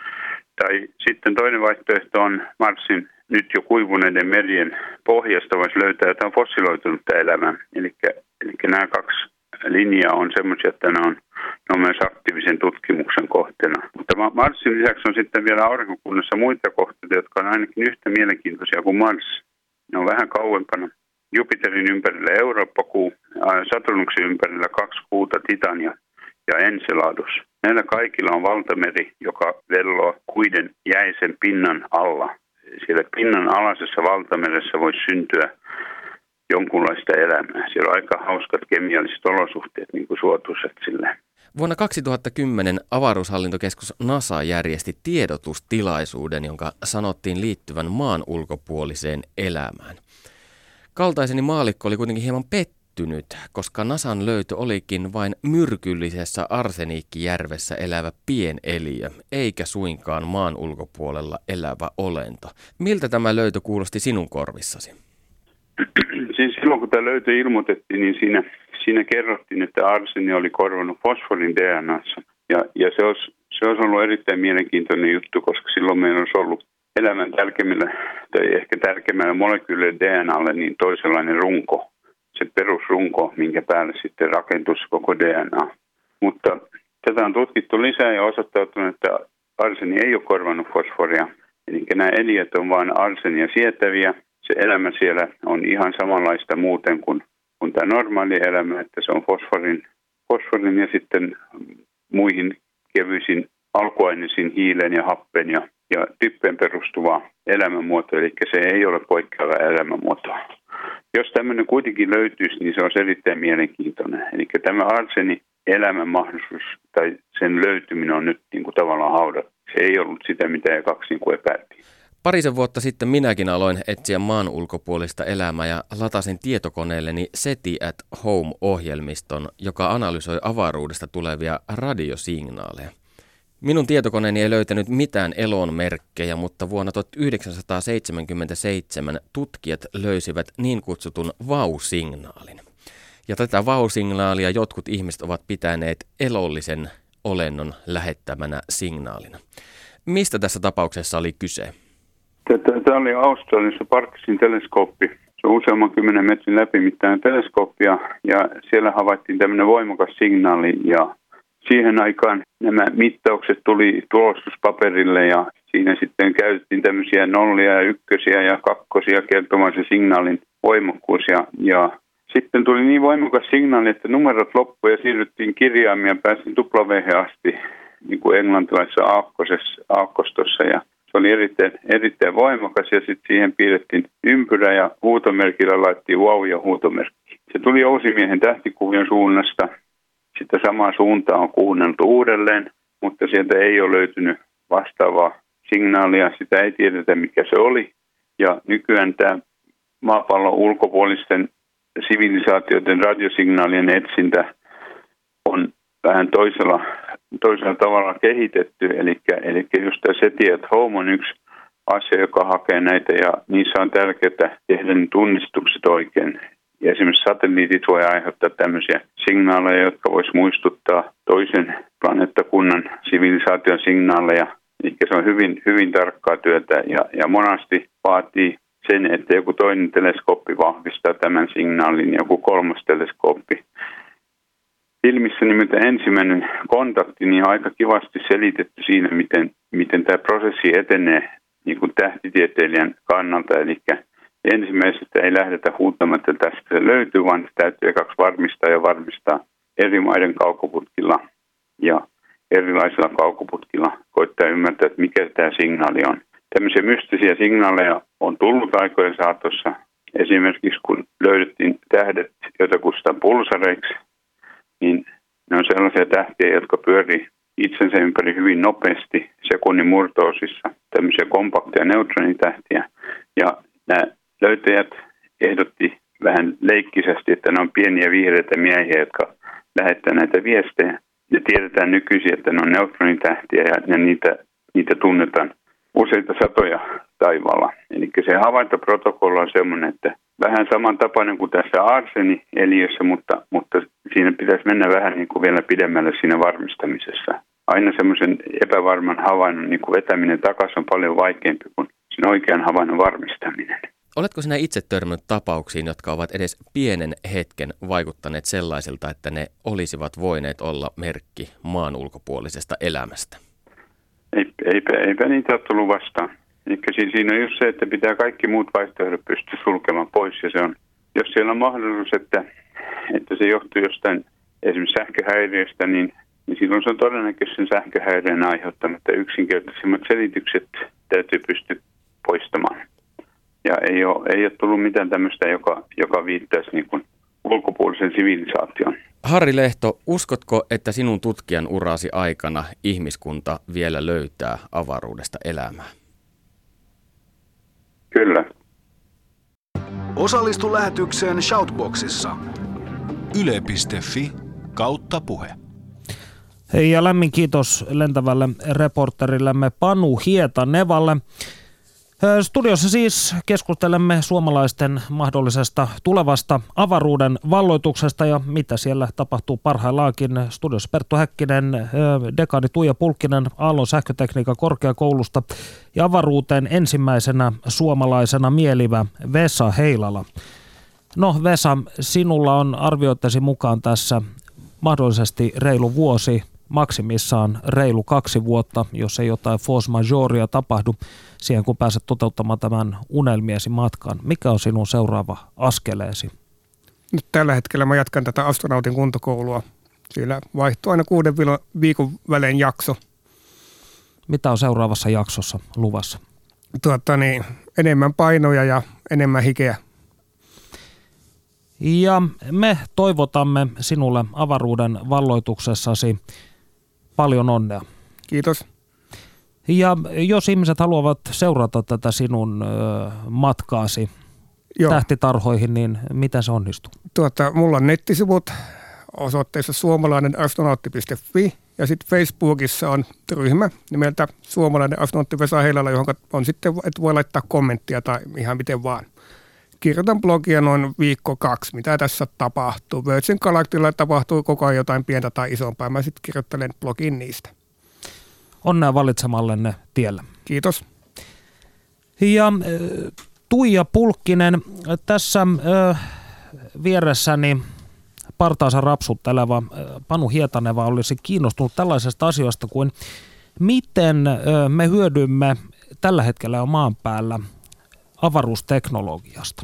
Tai sitten toinen vaihtoehto on Marsin nyt jo kuivuneiden merien pohjasta voisi löytää jotain fossiloitunutta elämää. Eli, eli nämä kaksi linjaa on semmoisia, että ne on, ne on myös aktiivisen tutkimuksen kohteena. Mutta Marsin lisäksi on sitten vielä aurinkokunnassa muita kohteita, jotka on ainakin yhtä mielenkiintoisia kuin Mars. Ne on vähän kauempana. Jupiterin ympärillä Eurooppa-kuu, Saturnuksen ympärillä kaksi kuuta, Titania ja Enceladus. Näillä kaikilla on valtameri, joka velloo kuiden jäisen pinnan alla. Siellä pinnan alaisessa valtameressä voisi syntyä jonkunlaista elämää. Siellä on aika hauskat kemialliset olosuhteet, niin kuin suotuisat sille. Vuonna kaksituhattakymmenen avaruushallintokeskus NASA järjesti tiedotustilaisuuden, jonka sanottiin liittyvän maan ulkopuoliseen elämään. Kaltaiseni maallikko oli kuitenkin hieman pettynyt, koska NASAn löytö olikin vain myrkyllisessä arseniikkijärvessä elävä pieneliö, eikä suinkaan maan ulkopuolella elävä olento. Miltä tämä löytö kuulosti sinun korvissasi? Siis silloin kun tämä löytö ilmoitettiin, niin siinä, siinä kerrottiin, että arseni oli korvannut fosforin D N A:ssa. Ja, ja se, olisi, se olisi ollut erittäin mielenkiintoinen juttu, koska silloin meillä olisi ollut elämän tärkeimmällä, tai ehkä tärkeimmällä molekyylille D N A:lle niin toisenlainen runko. Se perusrunko, minkä päälle sitten rakentuisi koko D N A. Mutta tätä on tutkittu lisää ja osoittautunut, että arseni ei ole korvannut fosforia. Eli nämä eliöt on vain arsenia sietäviä. Se elämä siellä on ihan samanlaista muuten kuin, kuin tämä normaali elämä, että se on fosforin, fosforin ja sitten muihin kevyisiin alkuaineisiin, hiilen ja happen ja, ja typpeen perustuvaa elämänmuotoa, eli se ei ole poikkeava elämänmuoto. Jos tämmöinen kuitenkin löytyisi, niin se on erittäin mielenkiintoinen. Eli tämä arseni elämän mahdollisuus tai sen löytyminen on nyt niin kuin tavallaan haudattu. Se ei ollut sitä, mitä ja kaksi niin kuin epäiltiin. Parisen vuotta sitten minäkin aloin etsiä maan ulkopuolista elämää ja latasin tietokoneelleni SETI at Home-ohjelmiston, joka analysoi avaruudesta tulevia radiosignaaleja. Minun tietokoneeni ei löytänyt mitään elon merkkejä, mutta vuonna tuhatyhdeksänsataaseitsemänkymmentäseitsemän tutkijat löysivät niin kutsutun vau-signaalin. Ja tätä vau-signaalia jotkut ihmiset ovat pitäneet elollisen olennon lähettämänä signaalina. Mistä tässä tapauksessa oli kyse? Tämä oli Australiassa Parkesin teleskooppi. Se on useamman kymmenen metrin läpimittainen teleskooppi ja, ja siellä havaittiin tämmöinen voimakas signaali ja siihen aikaan nämä mittaukset tuli tulostuspaperille ja siinä sitten käytettiin tämmöisiä nollia ja ykkösiä ja kakkosia kertomaan se signaalin voimakkuus ja, ja sitten tuli niin voimakas signaali, että numerot loppuivat ja siirryttiin kirjaimia ja päästiin tuplaveihin asti niin kuin englantilaisessa aakkostossa ja se oli erittäin, erittäin voimakas ja sitten siihen piirrettiin ympyrä ja huutomerkillä laittiin wow ja huutomerkki. Se tuli Ousimiehen tähtikuvion suunnasta. Sitä samaa suuntaa on kuunneltu uudelleen, mutta sieltä ei ole löytynyt vastaavaa signaalia. Sitä ei tiedetä, mikä se oli. Ja nykyään tämä maapallon ulkopuolisten sivilisaatioiden radiosignaalien etsintä on vähän toisella, toisella tavalla kehitetty. Eli, eli just tämä SETI at Home on yksi asia, joka hakee näitä ja niissä on tärkeää tehdä ne tunnistukset oikein. Ja esimerkiksi satelliitit voi aiheuttaa tämmöisiä signaaleja, jotka vois muistuttaa toisen planeettakunnan sivilisaation signaaleja. Eli se on hyvin, hyvin tarkkaa työtä ja, ja monasti vaatii sen, että joku toinen teleskooppi vahvistaa tämän signaalin, joku kolmas teleskooppi. Filmissä nimittäin ensimmäinen kontakti niin on aika kivasti selitetty siinä, miten, miten tämä prosessi etenee niin kuin tähtitieteilijän kannalta. Eli ensimmäisestä ei lähdetä huutamatta, että tästä se löytyy, vaan se täytyy kaksi varmistaa ja varmistaa eri maiden kaukoputkilla ja erilaisilla kaukoputkilla koittaa ymmärtää, että mikä tämä signaali on. Tämmöisiä mystisiä signaaleja on tullut aikojen saatossa. Esimerkiksi kun löydettiin tähdet, joita kutsutaan pulsareiksi, niin ne on sellaisia tähtiä, jotka pyörii itsensä ympäri hyvin nopeasti sekunnin murto-osissa, tämmöisiä kompakteja neutronitähtiä. Ja nämä löytäjät ehdotti vähän leikkisesti, että ne on pieniä vihreitä miehiä, jotka lähettää näitä viestejä. Ja tiedetään nykyisin, että ne on neutronitähtiä ja niitä, niitä tunnetaan useita satoja taivaalla. Eli se havaintoprotokolla on semmoinen, että vähän samantapainen kuin tässä arseni-eliössä, mutta, mutta siinä pitäisi mennä vähän niin kuin vielä pidemmälle siinä varmistamisessa. Aina semmoisen epävarman havainnon niin kuin vetäminen takaisin on paljon vaikeampi kuin sen oikean havainnon varmistaminen. Oletko sinä itse törmännyt tapauksiin, jotka ovat edes pienen hetken vaikuttaneet sellaisilta, että ne olisivat voineet olla merkki maan ulkopuolisesta elämästä? Ei, eipä, eipä niitä ole tullut vastaan. Eli siinä on just se, että pitää kaikki muut vaihtoehdot pystyä sulkemaan pois. Ja se on, jos siellä on mahdollisuus, että, että se johtuu jostain esimerkiksi sähköhäiriöstä, niin, niin silloin se on todennäköisesti sen sähköhäiriön aiheuttamatta yksinkertaisimmat selitykset täytyy pystyä poistamaan. Ja ei ole, ei ole tullut mitään tämmöistä, joka, joka viittaisi niin kuin ulkopuolisen sivilisaation. Harri Lehto, uskotko, että sinun tutkijan urasi aikana ihmiskunta vielä löytää avaruudesta elämää? Kyllä. Osallistu lähetykseen Shoutboxissa. Yle piste fi kautta puhe. Hei ja lämmin kiitos lentävälle reporterillemme Panu Hietanevalle. Studiossa siis keskustelemme suomalaisten mahdollisesta tulevasta avaruuden valloituksesta ja mitä siellä tapahtuu parhaillaankin. Studiossa Perttu Häkkinen, dekaani Tuija Pulkkinen Aallon sähkötekniikan korkeakoulusta ja avaruuteen ensimmäisenä suomalaisena mielivä Vesa Heilala. No Vesa, sinulla on arvioittasi mukaan tässä mahdollisesti reilu vuosi, maksimissaan reilu kaksi vuotta, jos ei jotain force majeurea tapahdu siihen, kun pääset toteuttamaan tämän unelmiesi matkan. Mikä on sinun seuraava askeleesi? Nyt tällä hetkellä mä jatkan tätä astronautin kuntokoulua. Siellä vaihtuu aina kuuden viikon välein jakso. Mitä on seuraavassa jaksossa luvassa? Tuota niin, enemmän painoja ja enemmän hikeä. Ja me toivotamme sinulle avaruuden valloituksessasi paljon onnea. Kiitos. Ja jos ihmiset haluavat seurata tätä sinun ö, matkaasi Joo. tähtitarhoihin, niin miten se onnistuu? Tuota, mulla on nettisivut osoitteessa suomalainen astronautti piste fi ja sitten Facebookissa on ryhmä nimeltä Suomalainen astronautti Vesa Heilala, johon on sitten, että voi laittaa kommenttia tai ihan miten vaan. Kirjoitan blogia noin viikko kaksi, mitä tässä tapahtuu. Virgin Galacticilla tapahtuu koko ajan jotain pientä tai isompaa. Mä sitten kirjoittelen blogin niistä. Onnea valitsemallenne tiellä. Kiitos. Ja Tuija Pulkkinen, tässä vieressäni partaansa rapsutteleva Panu Hietaneva olisi kiinnostunut tällaisesta asiasta kuin miten me hyödymme tällä hetkellä jo maan päällä avaruusteknologiasta.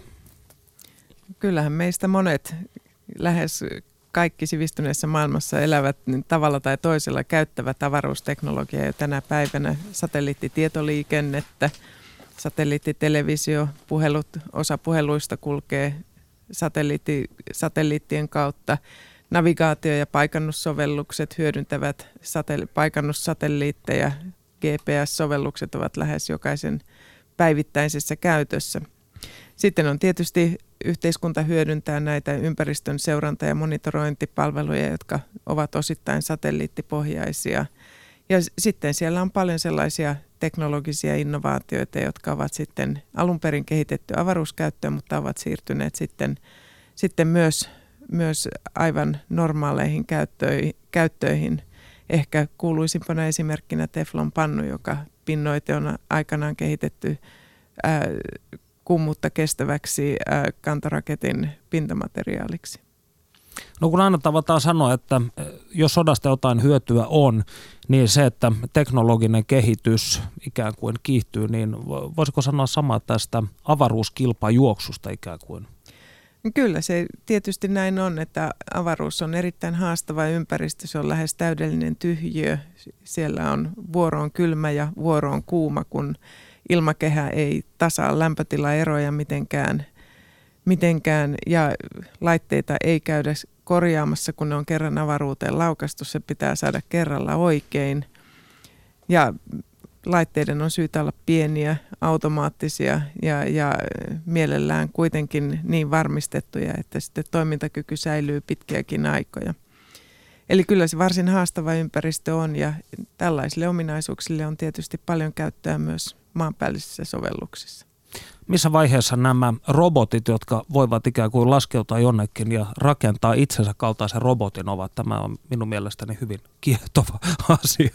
Kyllähän meistä monet, lähes kaikki sivistyneessä maailmassa elävät niin tavalla tai toisella käyttävät avaruusteknologiaa jo tänä päivänä. Satelliittitietoliikennettä, satelliittitelevisio, puhelut, osa puheluista kulkee satelliitti, satelliittien kautta. Navigaatio- ja paikannussovellukset hyödyntävät sate- paikannussatelliitteja. G P S-sovellukset ovat lähes jokaisen päivittäisessä käytössä. Sitten on tietysti yhteiskunta hyödyntää näitä ympäristön seuranta- ja monitorointipalveluja, jotka ovat osittain satelliittipohjaisia. Ja sitten siellä on paljon sellaisia teknologisia innovaatioita, jotka ovat sitten alun perin kehitetty avaruuskäyttöön, mutta ovat siirtyneet sitten, sitten myös, myös aivan normaaleihin käyttöihin, käyttöihin. Ehkä kuuluisimpana esimerkkinä teflonpannu, joka pinnoite on aikanaan kehitetty ää, kuumuutta kestäväksi ää, kantoraketin pintamateriaaliksi. No kun aina tavataan sanoa, että jos sodasta jotain hyötyä on, niin se, että teknologinen kehitys ikään kuin kiihtyy, niin voisiko sanoa samaa tästä avaruuskilpajuoksusta ikään kuin? Kyllä se tietysti näin on, että avaruus on erittäin haastava ympäristö, se on lähes täydellinen tyhjiö. Siellä on vuoroon kylmä ja vuoroon kuuma, kun ilmakehä ei tasaa lämpötilaeroja mitenkään, mitenkään ja laitteita ei käydä korjaamassa, kun ne on kerran avaruuteen laukaistu, se pitää saada kerralla oikein. Ja laitteiden on syytä olla pieniä, automaattisia ja, ja mielellään kuitenkin niin varmistettuja, että sitten toimintakyky säilyy pitkiäkin aikoja. Eli kyllä se varsin haastava ympäristö on ja tällaisille ominaisuuksille on tietysti paljon käyttöä myös maanpäällisissä sovelluksissa. Missä vaiheessa nämä robotit, jotka voivat ikään kuin laskeutua jonnekin ja rakentaa itsensä kaltaisen robotin, ovat? Tämä on minun mielestäni hyvin kiehtova asia.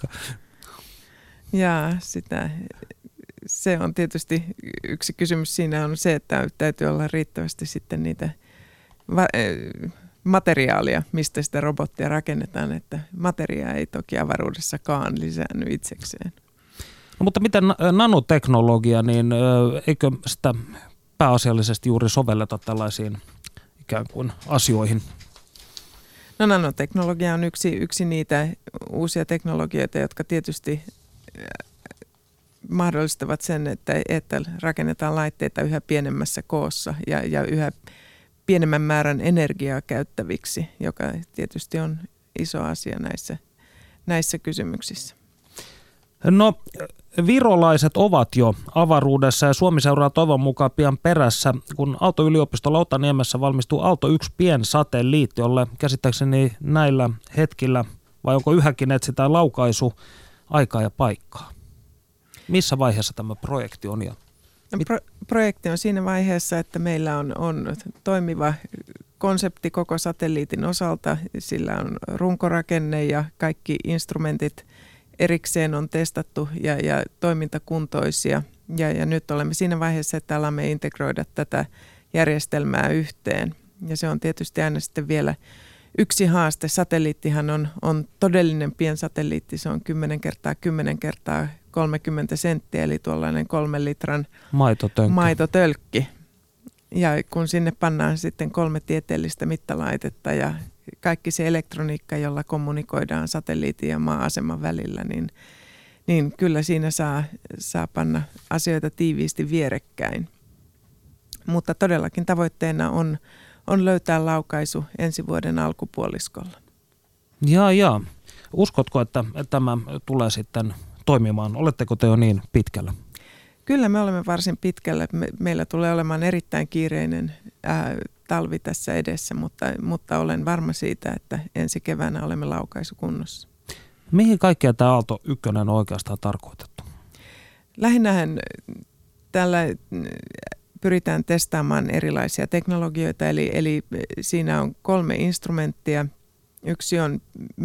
Ja sitä, se on tietysti yksi kysymys siinä on se, että täytyy olla riittävästi sitten niitä va- materiaalia, mistä sitä robottia rakennetaan, että materiaa ei toki avaruudessakaan lisäänny itsekseen. No, mutta miten nanoteknologia, niin eikö sitä pääasiallisesti juuri sovelleta tällaisiin ikään kuin asioihin? No nanoteknologia on yksi, yksi niitä uusia teknologioita, jotka tietysti mahdollistavat sen, että, että rakennetaan laitteita yhä pienemmässä koossa ja, ja yhä pienemmän määrän energiaa käyttäviksi, joka tietysti on iso asia näissä, näissä kysymyksissä. No virolaiset ovat jo avaruudessa ja Suomi seuraa toivon mukaan pian perässä, kun Aalto-yliopisto Lautaniemessä valmistuu Aalto yksi piensatelliitti, jolle käsittääkseni näillä hetkillä, vai onko yhäkin etsitään laukaisu aikaa ja paikkaa. Missä vaiheessa tämä projekti on? Ja Pro- projekti on siinä vaiheessa, että meillä on, on toimiva konsepti koko satelliitin osalta. Sillä on runkorakenne ja kaikki instrumentit erikseen on testattu ja, ja toimintakuntoisia. Ja, ja nyt olemme siinä vaiheessa, että alamme integroida tätä järjestelmää yhteen. Ja se on tietysti aina sitten vielä yksi haaste. Satelliittihan on, on todellinen piensatelliitti. Se on kymmenen kertaa kymmenen kertaa kolmekymmentä senttiä, eli tuollainen kolmen litran maitotölkki. maitotölkki. Ja kun sinne pannaan sitten kolme tieteellistä mittalaitetta ja kaikki se elektroniikka, jolla kommunikoidaan satelliitin ja maa-aseman välillä, niin, niin kyllä siinä saa, saa panna asioita tiiviisti vierekkäin. Mutta todellakin tavoitteena on, on löytää laukaisu ensi vuoden alkupuoliskolla. Jaa, jaa. Uskotko, että, että tämä tulee sitten toimimaan? Oletteko te jo niin pitkällä? Kyllä me olemme varsin pitkällä. Me, meillä tulee olemaan erittäin kiireinen ää, talvi tässä edessä, mutta, mutta olen varma siitä, että ensi keväänä olemme laukaisukunnossa. Mihin kaikkea tämä Aalto yksi on oikeastaan tarkoitettu? Lähinnähän tällä pyritään testaamaan erilaisia teknologioita, eli, eli siinä on kolme instrumenttia. Yksi on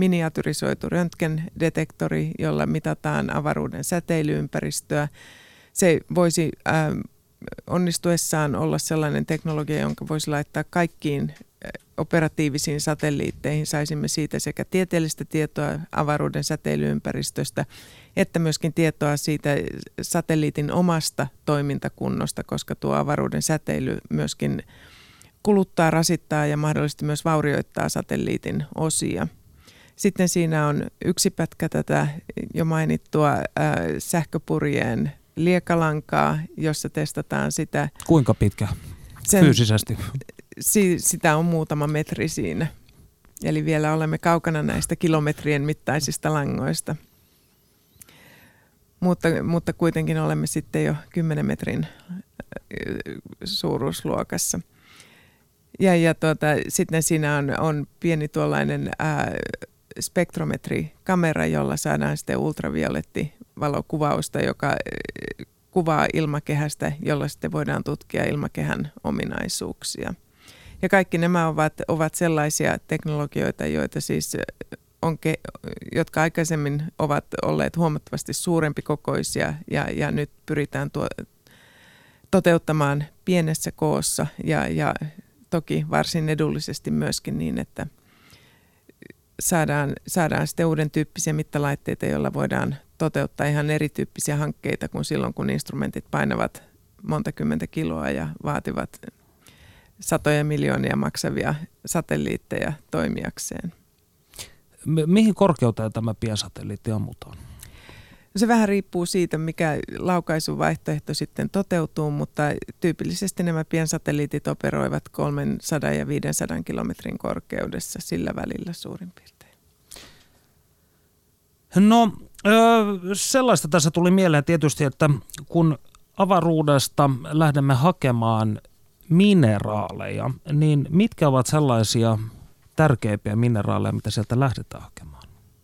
miniatyrisoitu röntgendetektori, jolla mitataan avaruuden säteilyympäristöä. Se voisi ää, onnistuessaan olla sellainen teknologia, jonka voisi laittaa kaikkiin operatiivisiin satelliitteihin. Saisimme siitä sekä tieteellistä tietoa avaruuden säteilyympäristöstä, että myöskin tietoa siitä satelliitin omasta toimintakunnosta, koska tuo avaruuden säteily myöskin kuluttaa, rasittaa ja mahdollisesti myös vaurioittaa satelliitin osia. Sitten siinä on yksi pätkä tätä jo mainittua äh, sähköpurjeen liekalankaa, jossa testataan sitä. Kuinka pitkä sen, fyysisesti? Si, sitä on muutama metri siinä. Eli vielä olemme kaukana näistä kilometrien mittaisista langoista. Mutta, mutta kuitenkin olemme sitten jo kymmenen metrin suuruusluokassa. Ja, ja tuota, sitten siinä on, on pieni tuollainen ää, spektrometrikamera, jolla saadaan sitten ultraviolettivalokuvausta, joka kuvaa ilmakehästä, jolla sitten voidaan tutkia ilmakehän ominaisuuksia. Ja kaikki nämä ovat, ovat sellaisia teknologioita, joita siis on ke, jotka aikaisemmin ovat olleet huomattavasti suurempi kokoisia ja, ja nyt pyritään tuo, toteuttamaan pienessä koossa ja, ja toki varsin edullisesti myöskin niin, että saadaan, saadaan sitten uuden tyyppisiä mittalaitteita, joilla voidaan toteuttaa ihan erityyppisiä hankkeita kuin silloin, kun instrumentit painavat monta kymmentä kiloa ja vaativat satoja miljoonia maksavia satelliitteja toimijakseen. Mihin korkeuteen tämä piensatelliitti ammutaan? Se vähän riippuu siitä, mikä laukaisuvaihtoehto sitten toteutuu, mutta tyypillisesti nämä piensatelliitit operoivat kolmesataa ja viisisataa kilometrin korkeudessa sillä välillä suurin piirtein. No sellaista tässä tuli mieleen tietysti, että kun avaruudesta lähdemme hakemaan mineraaleja, niin mitkä ovat sellaisia tärkeimpiä mineraaleja, mitä sieltä lähdetään hakemaan?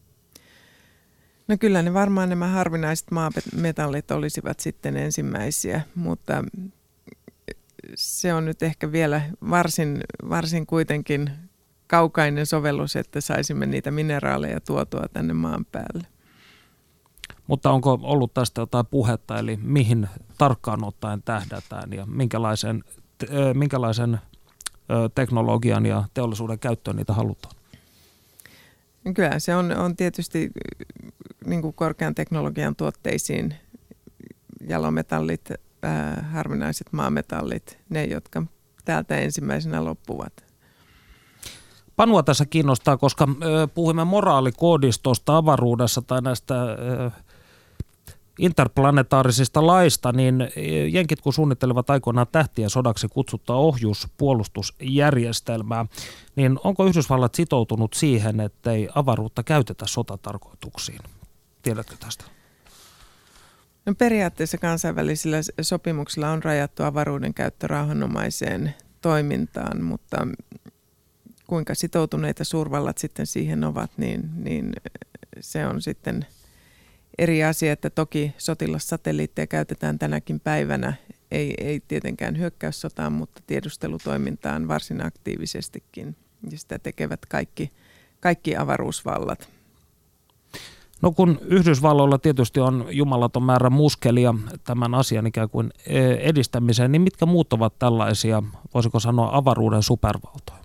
No kyllä ne varmaan nämä harvinaiset maametallit olisivat sitten ensimmäisiä, mutta se on nyt ehkä vielä varsin, varsin kuitenkin kaukainen sovellus, että saisimme niitä mineraaleja tuotua tänne maan päälle. Mutta onko ollut tästä jotain puhetta, eli mihin tarkkaan ottaen tähdätään ja minkälaisen, minkälaisen teknologian ja teollisuuden käyttöön niitä halutaan? Kyllä se on, on tietysti niin kuin korkean teknologian tuotteisiin jalometallit, ää, harvinaiset maametallit, ne jotka täältä ensimmäisenä loppuvat. Panua tässä kiinnostaa, koska ö, puhumme moraalikoodistosta avaruudessa tai näistä ö, interplanetaarisista laista, niin jenkit kun suunnittelevat aikoinaan tähtien sodaksi kutsuttaa ohjuspuolustusjärjestelmää, niin onko Yhdysvallat sitoutunut siihen, ettei avaruutta käytetä sotatarkoituksiin? Tiedätkö tästä? No periaatteessa kansainvälisillä sopimuksilla on rajattu avaruuden käyttö rauhanomaiseen toimintaan, mutta kuinka sitoutuneita suurvallat sitten siihen ovat, niin, niin se on sitten eri asia, että toki sotilassatelliitteja käytetään tänäkin päivänä, ei, ei tietenkään hyökkäyssotaan, mutta tiedustelutoimintaan varsin aktiivisestikin. Ja sitä tekevät kaikki, kaikki avaruusvallat. No kun Yhdysvalloilla tietysti on jumalaton määrä muskelia tämän asian ikään kuin edistämiseen, niin mitkä muut ovat tällaisia, voisiko sanoa, avaruuden supervaltoja?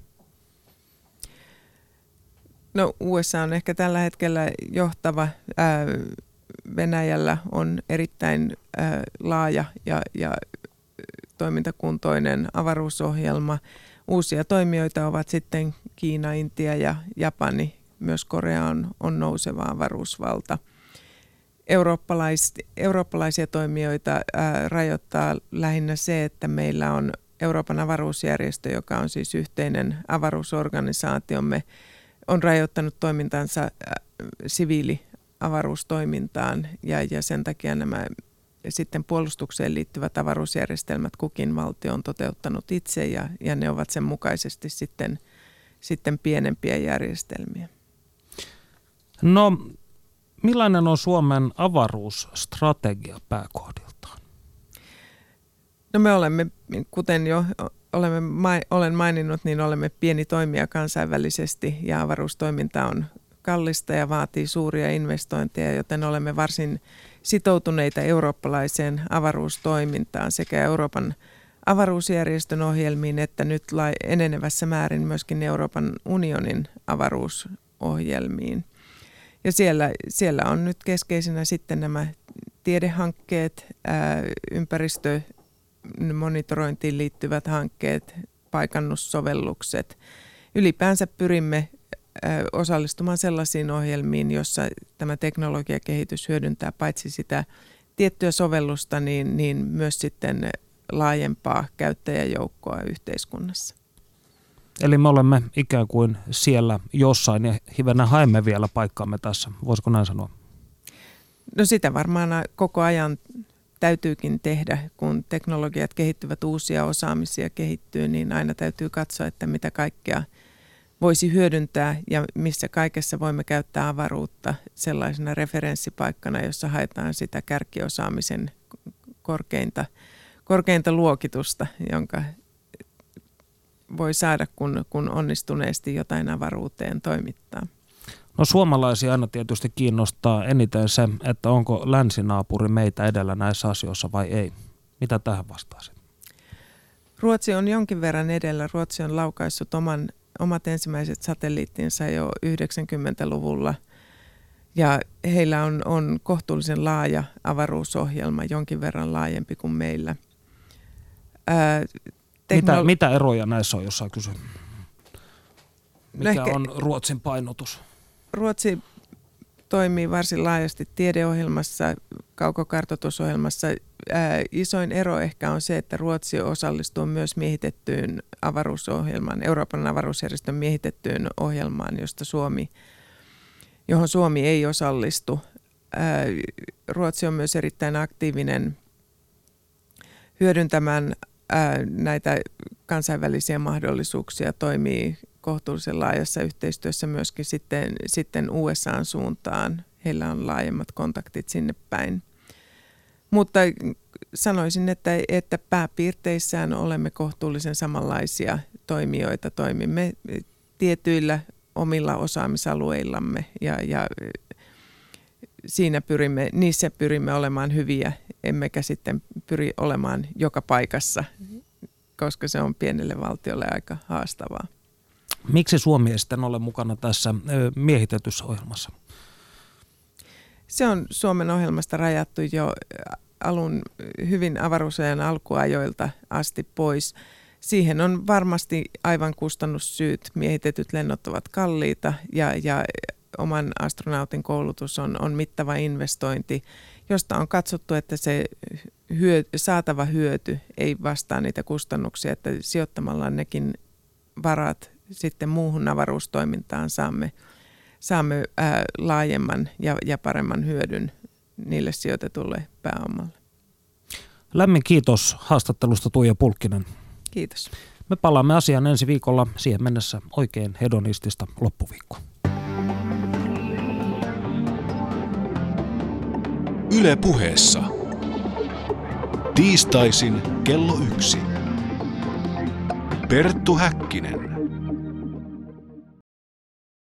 No U S A on ehkä tällä hetkellä johtava. Ää, Venäjällä on erittäin ää, laaja ja, ja toimintakuntoinen avaruusohjelma. Uusia toimijoita ovat sitten Kiina, Intia ja Japani. Myös Korea on, on nouseva avaruusvalta. Eurooppalais, eurooppalaisia toimijoita ää, rajoittaa lähinnä se, että meillä on Euroopan avaruusjärjestö, joka on siis yhteinen avaruusorganisaatiomme, on rajoittanut toimintansa ää, siviiliavaruustoimintaan ja, ja sen takia nämä sitten puolustukseen liittyvät avaruusjärjestelmät kukin valtio on toteuttanut itse ja, ja ne ovat sen mukaisesti sitten, sitten pienempiä järjestelmiä. No, millainen on Suomen avaruusstrategia pääkohdiltaan? No me olemme, kuten jo olemme, olen maininnut, niin olemme pieni toimija kansainvälisesti ja avaruustoiminta on kallista ja vaatii suuria investointeja, joten olemme varsin sitoutuneita eurooppalaiseen avaruustoimintaan sekä Euroopan avaruusjärjestön ohjelmiin että nyt enenevässä määrin myöskin Euroopan unionin avaruusohjelmiin. Ja siellä, siellä on nyt keskeisinä sitten nämä tiedehankkeet, ää, ympäristömonitorointiin liittyvät hankkeet, paikannussovellukset. Ylipäänsä pyrimme ää, osallistumaan sellaisiin ohjelmiin, jossa tämä teknologiakehitys hyödyntää paitsi sitä tiettyä sovellusta, niin, niin myös sitten laajempaa käyttäjäjoukkoa yhteiskunnassa. Eli me olemme ikään kuin siellä jossain ja hivenä haemme vielä paikkaamme tässä. Voisiko näin sanoa? No sitä varmaan koko ajan täytyykin tehdä, kun teknologiat kehittyvät, uusia osaamisia kehittyy, niin aina täytyy katsoa, että mitä kaikkea voisi hyödyntää ja missä kaikessa voimme käyttää avaruutta sellaisena referenssipaikkana, jossa haetaan sitä kärkiosaamisen korkeinta, korkeinta luokitusta, jonka voi saada, kun, kun onnistuneesti jotain avaruuteen toimittaa. No suomalaisia aina tietysti kiinnostaa eniten se, että onko länsinaapuri meitä edellä näissä asioissa vai ei. Mitä tähän vastaisit? Ruotsi on jonkin verran edellä. Ruotsi on laukaissut oman, omat ensimmäiset satelliittinsa jo yhdeksänkymmentäluvulla. Ja heillä on, on kohtuullisen laaja avaruusohjelma, jonkin verran laajempi kuin meillä. Ää, teknolo- mitä, mitä eroja näissä on, jos saa kysyä? Mikä no ehkä, on Ruotsin painotus? Ruotsi toimii varsin laajasti tiedeohjelmassa, kaukokartoitusohjelmassa. Ää, isoin ero ehkä on se, että Ruotsi osallistuu myös miehitettyyn avaruusohjelmaan, Euroopan avaruusjärjestön miehitettyyn ohjelmaan, josta Suomi, johon Suomi ei osallistu. Ää, Ruotsi on myös erittäin aktiivinen hyödyntämään ää, näitä kansainvälisiä mahdollisuuksia, toimii kohtuullisen laajassa yhteistyössä myöskin sitten, sitten U S A:n suuntaan. Heillä on laajemmat kontaktit sinne päin. Mutta sanoisin, että, että pääpiirteissään olemme kohtuullisen samanlaisia toimijoita. Toimimme tietyillä omilla osaamisalueillamme ja, ja siinä pyrimme, niissä pyrimme olemaan hyviä, emmekä sitten pyri olemaan joka paikassa, koska se on pienelle valtiolle aika haastavaa. Miksi Suomi ei sitten ole mukana tässä miehitetyssä ohjelmassa? Se on Suomen ohjelmasta rajattu jo alun hyvin avaruusajan alkuajoilta asti pois. Siihen on varmasti aivan kustannussyyt. Miehitetyt lennot ovat kalliita ja, ja oman astronautin koulutus on, on mittava investointi, josta on katsottu, että se hyö, saatava hyöty ei vastaa niitä kustannuksia, että sijoittamalla nekin varat sitten muuhun avaruustoimintaan saamme, saamme ää, laajemman ja, ja paremman hyödyn niille sijoitetulle pääomalle. Lämmin kiitos haastattelusta Tuija Pulkkinen. Kiitos. Me palaamme asiaan ensi viikolla. Siihen mennessä oikein hedonistista loppuviikkoa. Yle Puheessa. Tiistaisin kello yksi. Perttu Häkkinen.